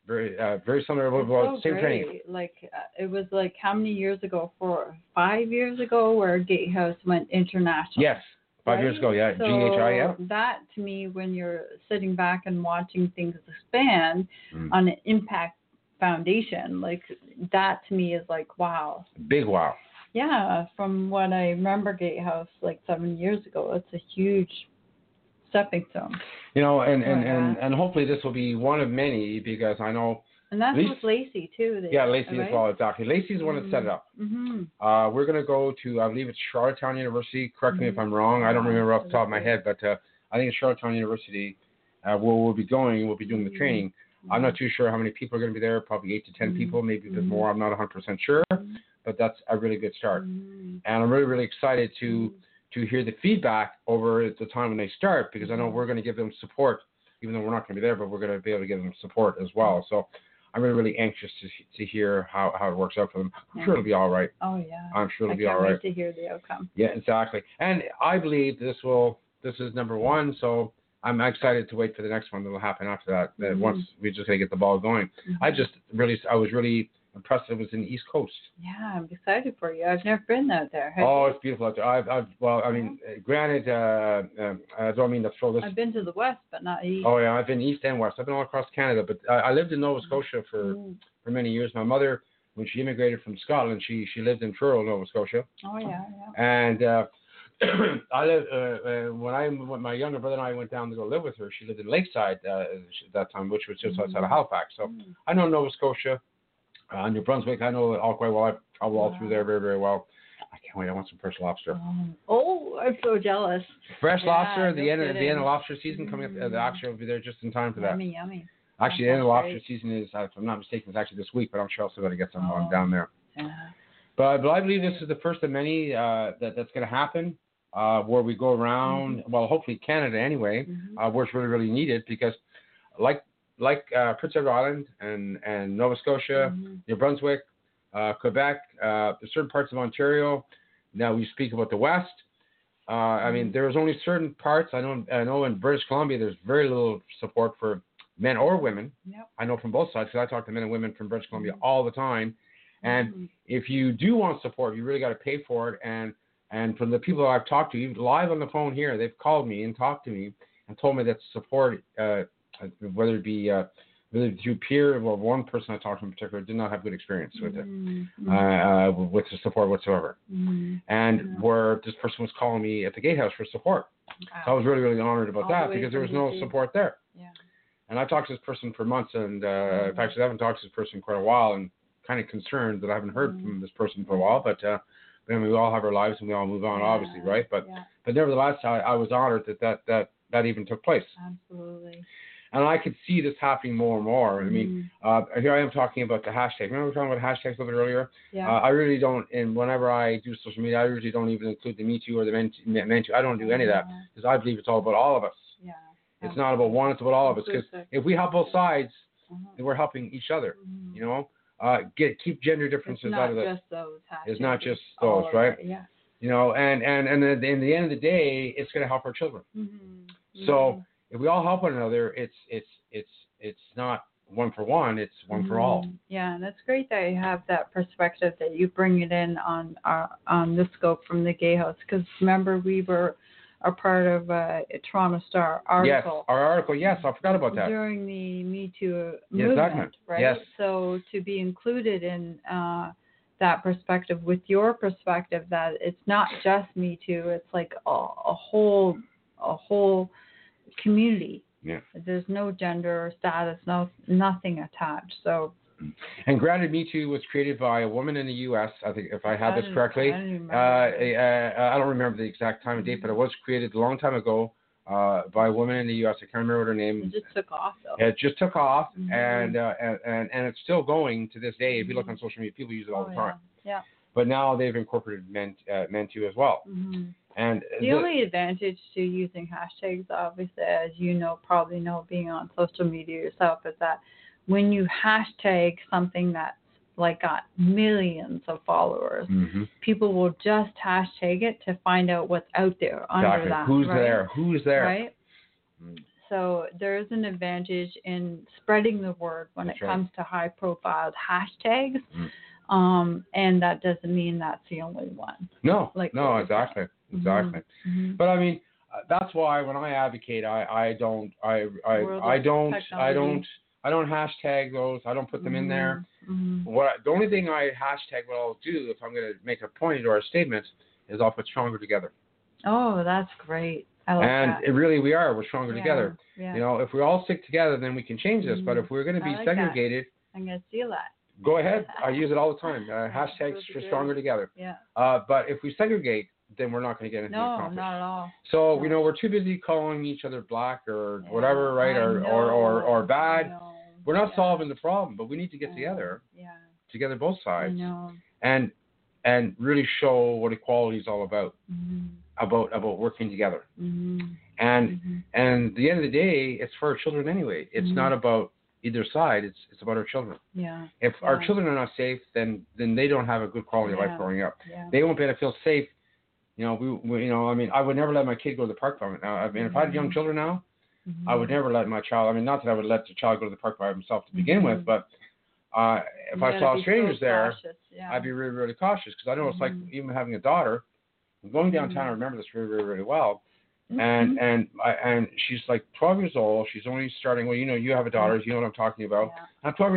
very similar. It's Well, so same great. training. Like it was like how many years ago? 5 years ago, where Gatehouse went international. Yes, 5 years ago. Yeah, So GHI. Yeah. that to me, when you're sitting back and watching things expand Mm. on an impact foundation, like that to me is like wow. Big wow. Yeah, from what I remember, Gatehouse like 7 years ago, it's a huge stepping stone. You know, and Yeah. and hopefully this will be one of many, because I know. And that's Lacey- with Lacey too. Yeah, Lacey right? as well. Exactly. Lacey's the one that set it up. Mm-hmm. We're going to go to, I believe it's Charlottetown University. Correct me if Mhm. I'm wrong. I don't remember off the top of my Okay. head, but I think it's Charlottetown University where we'll be going. We'll be doing the training. I'm not too sure how many people are going to be there. Probably 8 to 10 people, maybe a bit more. I'm not 100% sure, but that's a really good start. And I'm really, really excited to hear the feedback over the time when they start, because I know we're going to give them support, even though we're not going to be there, but we're going to be able to give them support as well. So I'm really, really anxious to hear how it works out for them. I'm sure it'll be all right. Oh yeah. I'm sure it'll be I all can't right. wait to hear the outcome. Yeah, exactly. And I believe this is number one, so I'm excited to wait for the next one that will happen after that. That once we just gotta get the ball going. I was really impressed it was in the East Coast. Yeah, I'm excited for you. I've never been out there. Have Oh, you? it's beautiful out there. Well, I mean, granted, I don't mean to throw this. I've been to the west, but not east. Oh yeah, I've been east and west. I've been all across Canada, but I lived in Nova Scotia for many years. My mother, when she immigrated from Scotland, she lived in Truro, Nova Scotia. Oh yeah. And I lived when my younger brother and I went down to go live with her. She lived in Lakeside at that time, which was just outside of Halifax. So I know Nova Scotia, New Brunswick. I know it all quite well. I've traveled all through there very, very well. I can't wait. I want some fresh lobster. Oh, I'm so jealous. Fresh lobster. no The end kidding. of lobster season coming up. The auction will be there just in time for that. Yummy. Actually, That the end of sounds lobster great. season is, if I'm not mistaken, it's actually this week. But I'm sure also going to get some on down there. Yeah. But I believe this is the first of many that's going to happen, where we go around. Well, hopefully Canada anyway, where it's really, really needed, because like Prince Edward Island and Nova Scotia, New Brunswick, Quebec, there's certain parts of Ontario. Now we speak about the West. I mean, there's only certain parts. I know in British Columbia there's very little support for men or women. Yep. I know from both sides, because I talk to men and women from British Columbia all the time. And if you do want support, you really got to pay for it. And from the people I've talked to, even live on the phone here, they've called me and talked to me and told me that support, whether it be through peer, well, one person I talked to in particular did not have good experience with it, with the support whatsoever. And where this person was calling me at the Gatehouse for support. Wow. So I was really, really honored about All that, the way because there was from no BC. support there. Yeah. And I talked to this person for months, and in fact, I haven't talked to this person in quite a while, and kind of concerned that I haven't heard from this person for a while. But I mean, we all have our lives and we all move on, obviously, right? But nevertheless, I was honored that even took place. Absolutely. And I could see this happening more and more. I mean, here I am talking about the hashtag. Remember we were talking about hashtags a little bit earlier? Yeah. I really don't, and whenever I do social media, I usually don't even include the Me Too or the Men Too. I don't do any of that, because I believe it's all about all of us. Yeah. It's not about one, it's about all of us. Because if we help both sides, then we're helping each other. You know, keep gender differences out of it. It's not just those hashtags. It's not just all those, of right? it, yeah. You know, and in the end of the day, it's going to help our children. So if we all help one another, it's not one for one, it's one for all. Yeah, and it's great that you have that perspective, that you bring it in on the scope from the Gatehouse, because remember we were a part of a Toronto Star article. Yes, our article. Yes, I forgot about that. During the Me Too Yes, movement, right? Yes. So to be included in that perspective with your perspective, that it's not just Me Too, it's like a whole community. Yeah. There's no gender or status, nothing attached. So. And granted, Me Too was created by a woman in the U.S. I think, if I have this correctly. I don't remember the exact time and date, but it was created a long time ago by a woman in the U.S. I can't remember her name. It just took off, though. It just took off, and it's still going to this day. If you look on social media, people use it all the time. Yeah. But now they've incorporated Men Too as well. And the only advantage to using hashtags, obviously, as you probably know, being on social media yourself, is that when you hashtag something that's like got millions of followers, people will just hashtag it to find out what's out there under that. Who's there? Right? So there is an advantage in spreading the word when That's it right. comes to high-profile hashtags. And that doesn't mean that's the only one. No, Like no, what you exactly, said. exactly. Mm-hmm. But I mean, that's why when I advocate, I don't hashtag those. I don't put them in there. Mm-hmm. The only thing I hashtag, what I'll do if I'm going to make a point or a statement, is I'll put stronger together. Oh, that's great. I like and that. we're stronger Yeah, together. yeah. You know, if we all stick together, then we can change this. But if we're going to be I like segregated, that. I'm going to steal that. go ahead. I use it all the time. Hashtags really for good. stronger together. Yeah. But if we segregate, then we're not going to get anything No, accomplished. not at all. So, No. you know, we're too busy calling each other black or Yeah, whatever, right? Or bad. know. We're not Yeah. solving the problem, but we need to get together both sides, I know. and really show what equality is all about. Mm-hmm. About working together. Mm-hmm. And at the end of the day, it's for our children anyway. It's not about either side. It's about our children. Yeah. If our children are not safe, then they don't have a good quality of life growing up. Yeah. They won't be able to feel safe. You know, I mean, I would never let my kid go to the park by now. I mean, if I had young children now, I would never let my child. I mean, not that I would let the child go to the park by himself to begin with, but if I saw strangers there, I'd be really, really cautious because I know it's like even having a daughter. Going downtown, I remember this really, really, really well. And she's like 12 years old. She's only starting. Well, you know, you have a daughter. You know what I'm talking about. Yeah. I'm 12 years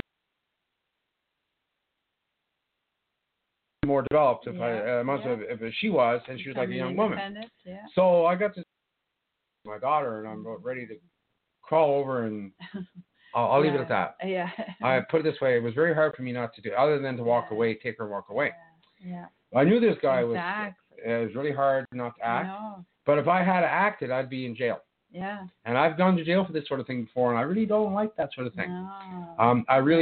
more developed if she was, and she was like a young woman. Yeah. So I got to my daughter, and I'm about ready to crawl over, and I'll leave it at that. Yeah. I put it this way: it was very hard for me not to do, other than to walk away, take her and walk away. Yeah. I knew this guy was. Exactly. It was really hard not to act. No. But if I had acted, I'd be in jail. Yeah. And I've gone to jail for this sort of thing before, and I really don't like that sort of thing. No.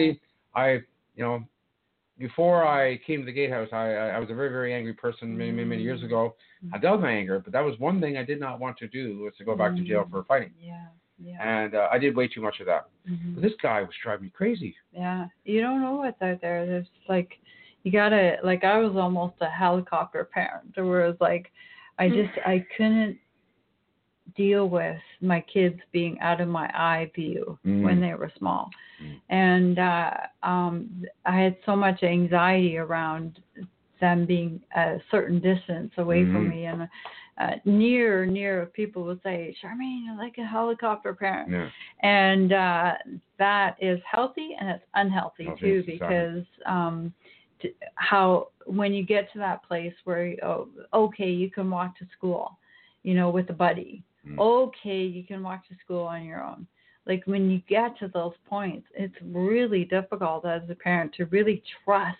Before I came to the Gatehouse, I was a very, very angry person many years ago. I dealt with my anger, but that was one thing I did not want to do, was to go back to jail for fighting. Yeah. Yeah. And I did way too much of that. But this guy was driving me crazy. Yeah. You don't know what's out there. There's like, you gotta, like, I was almost a helicopter parent, where it was like, I couldn't deal with my kids being out of my eye view when they were small. And I had so much anxiety around them being a certain distance away from me. And near people would say, Charmaine, you're like a helicopter parent. Yeah. And that is healthy and it's unhealthy too, because how when you get to that place where okay, you can walk to school, you know, with a buddy. Okay, you can walk to school on your own. Like when you get to those points, it's really difficult as a parent to really trust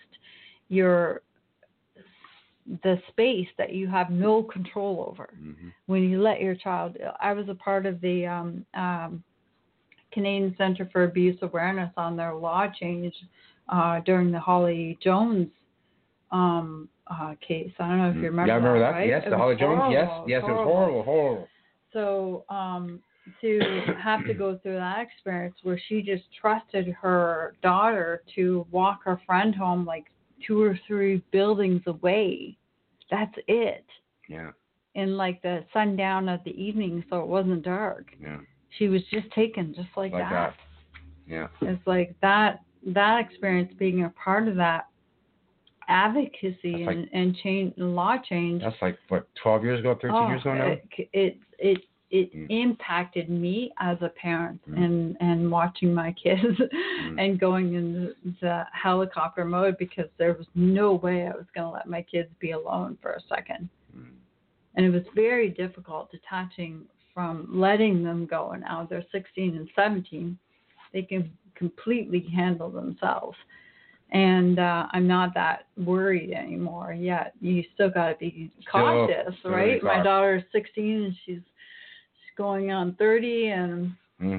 the space that you have no control over. When you let your child. I was a part of the Canadian Centre for Abuse Awareness on their law change during the Holly Jones case. I don't know if you remember. Yeah, I remember that. Right? Yes, the Holly Jones. Yes, it was horrible. So to have to go through that experience where she just trusted her daughter to walk her friend home like 2 or 3 buildings away. That's it. Yeah. In like the sundown of the evening, so it wasn't dark. Yeah. She was just taken just like that. Yeah. It's like that experience, being a part of that advocacy and change, law change. That's like what, 12 years ago, 13 years ago now? It impacted me as a parent and watching my kids and going into the helicopter mode, because there was no way I was going to let my kids be alone for a second. And it was very difficult detaching from letting them go. And now they're 16 and 17. They can completely handle themselves. And I'm not that worried anymore yet. You still got to be cautious, right? My daughter's 16 and she's going on 30, and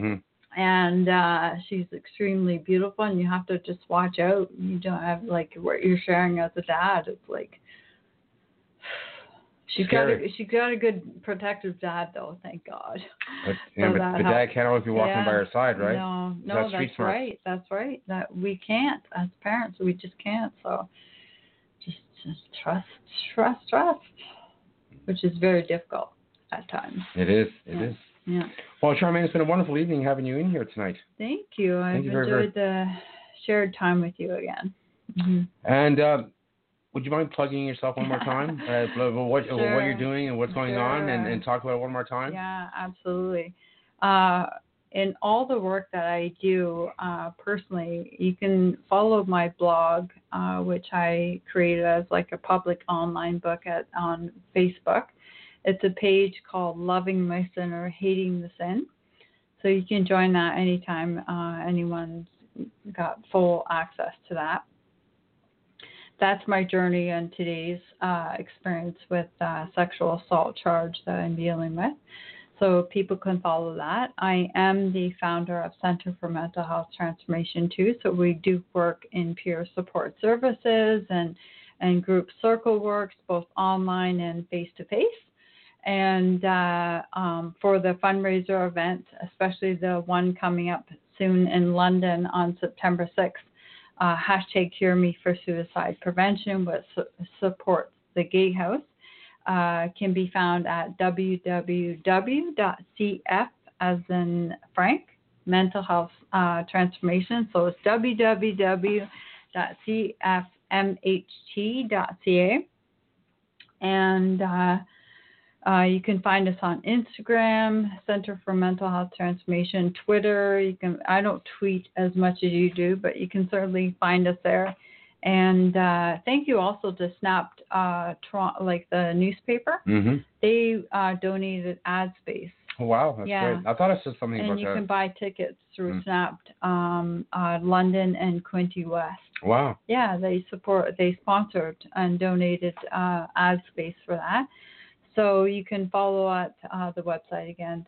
she's extremely beautiful, and you have to just watch out. You don't have, like, what you're sharing as a dad. It's like she's got a good protective dad, though, thank God. But dad can't always be walking by her side, right? No, that's right. That's right. That we can't as parents. We just can't. So just trust, which is very difficult at times. It is. Yeah. Well, Charmaine, it's been a wonderful evening having you in here tonight. Thank you. I've you very, enjoyed the shared time with you again. Mm-hmm. And would you mind plugging yourself one more time? What you're doing and what's going on, and talk about it one more time? Yeah, absolutely. In all the work that I do personally, you can follow my blog, which I created as like a public online book on Facebook. It's a page called Loving My Sin or Hating the Sin. So you can join that anytime anyone's got full access to that. That's my journey and today's experience with sexual assault charge that I'm dealing with. So people can follow that. I am the founder of Center for Mental Health Transformation too. So we do work in peer support services and group circle works, both online and face-to-face. And for the fundraiser event, especially the one coming up soon in London on September 6th, hashtag Hear Me for Suicide Prevention, which supports the Gatehouse, can be found at www.cf, as in Frank, Mental Health Transformation. So it's www.cfmht.ca. And you can find us on Instagram, Center for Mental Health Transformation, Twitter. I don't tweet as much as you do, but you can certainly find us there. And thank you also to Snapped, like the newspaper. Mm-hmm. They donated ad space. Oh, wow, that's great. I thought I said something about that. And you can buy tickets through Snapped, London and Quinte West. Wow. Yeah, they sponsored and donated ad space for that. So you can follow at the website again,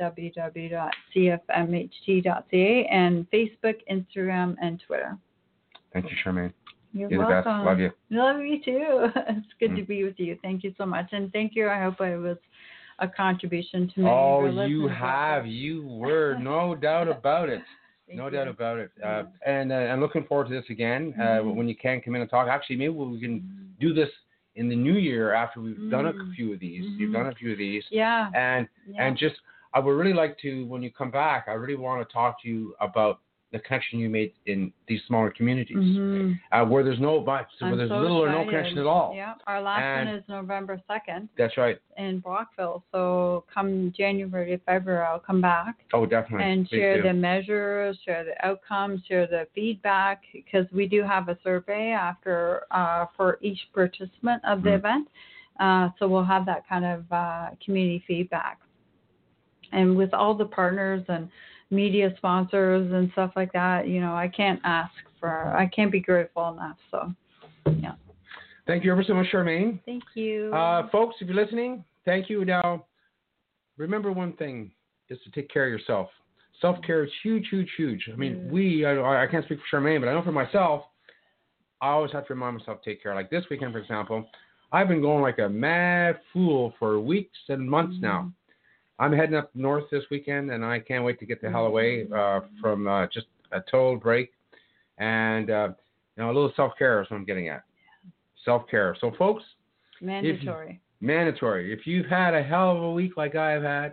www.cfmht.ca, and Facebook, Instagram, and Twitter. Thank you, Charmaine. You're welcome. The best. Love you. Love you too. It's good to be with you. Thank you so much. And thank you. I hope I was a contribution to many of your listeners. You have. You were. No doubt about it. No doubt about it. And I'm looking forward to this again when you can come in and talk. Actually, maybe we can do this in the new year after we've done a few of these. You've done a few of these. Yeah. And just, I would really like to, when you come back, I really want to talk to you about the connection you made in these smaller communities, where there's little or no connection at all. Yeah, our last one is November 2nd. That's right. In Brockville. So come January to February, I'll come back. Oh, definitely. And share the measures, share the outcomes, share the feedback, because we do have a survey after for each participant of the event. So we'll have that kind of community feedback. And with all the partners and media sponsors and stuff like that, I can't be grateful enough. So, yeah. Thank you ever so much, Charmaine. Thank you. Folks, if you're listening, thank you. Now, remember one thing is to take care of yourself. Self-care is huge, huge, huge. I mean, I can't speak for Charmaine, but I know for myself, I always have to remind myself to take care. Like this weekend, for example, I've been going like a mad fool for weeks and months now. I'm heading up north this weekend, and I can't wait to get the hell away from just a total break. And, a little self-care is what I'm getting at. Self-care. So, folks. Mandatory. Mandatory. If you've had a hell of a week like I've had,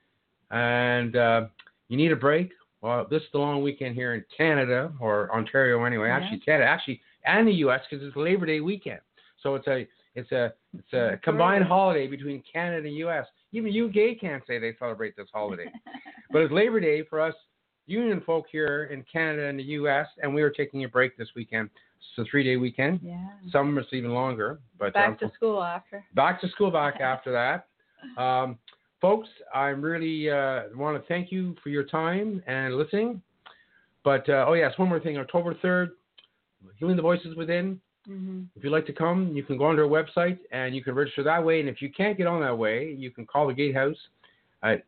and you need a break, well, this is the long weekend here in Canada, or Ontario anyway. Actually, Canada, and the U.S., because it's Labor Day weekend. So it's a combined holiday between Canada and the U.S. Even UK can't say they celebrate this holiday. But it's Labor Day for us union folk here in Canada and the U.S., and we are taking a break this weekend. It's a 3-day weekend. Yeah. Some it's even longer. But back to school after. Back to school after that. Folks, I really want to thank you for your time and listening. But, one more thing. October 3rd, Healing the Voices Within. If you'd like to come, you can go on our website and you can register that way. And if you can't get on that way, you can call the Gatehouse at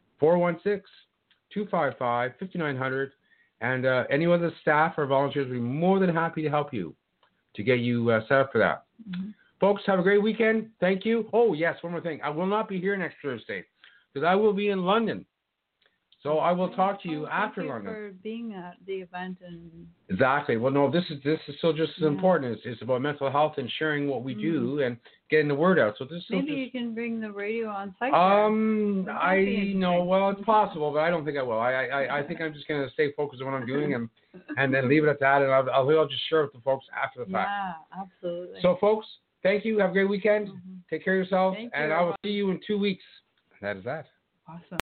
416-255-5900. And any other staff or volunteers will be more than happy to help you to get you set up for that. Folks, have a great weekend. Thank you. Oh, yes, one more thing. I will not be here next Thursday because I will be in London So I will talk to you Oh, after thank you London. for being at the event and Exactly. Well, no, this is still just as Yeah. important. It's about mental health and sharing what we do and getting the word out. So this is still maybe just. you can bring the radio on site. That be I interesting. know. Well, it's possible, but I don't think I will. I think I'm just gonna stay focused on what I'm doing and then leave it at that. And I'll just share with the folks after the fact. Yeah, absolutely. So, folks, thank you. Have a great weekend. Mhm. Take care of yourselves, Thank and you. I will see you in 2 weeks. That is that. Awesome.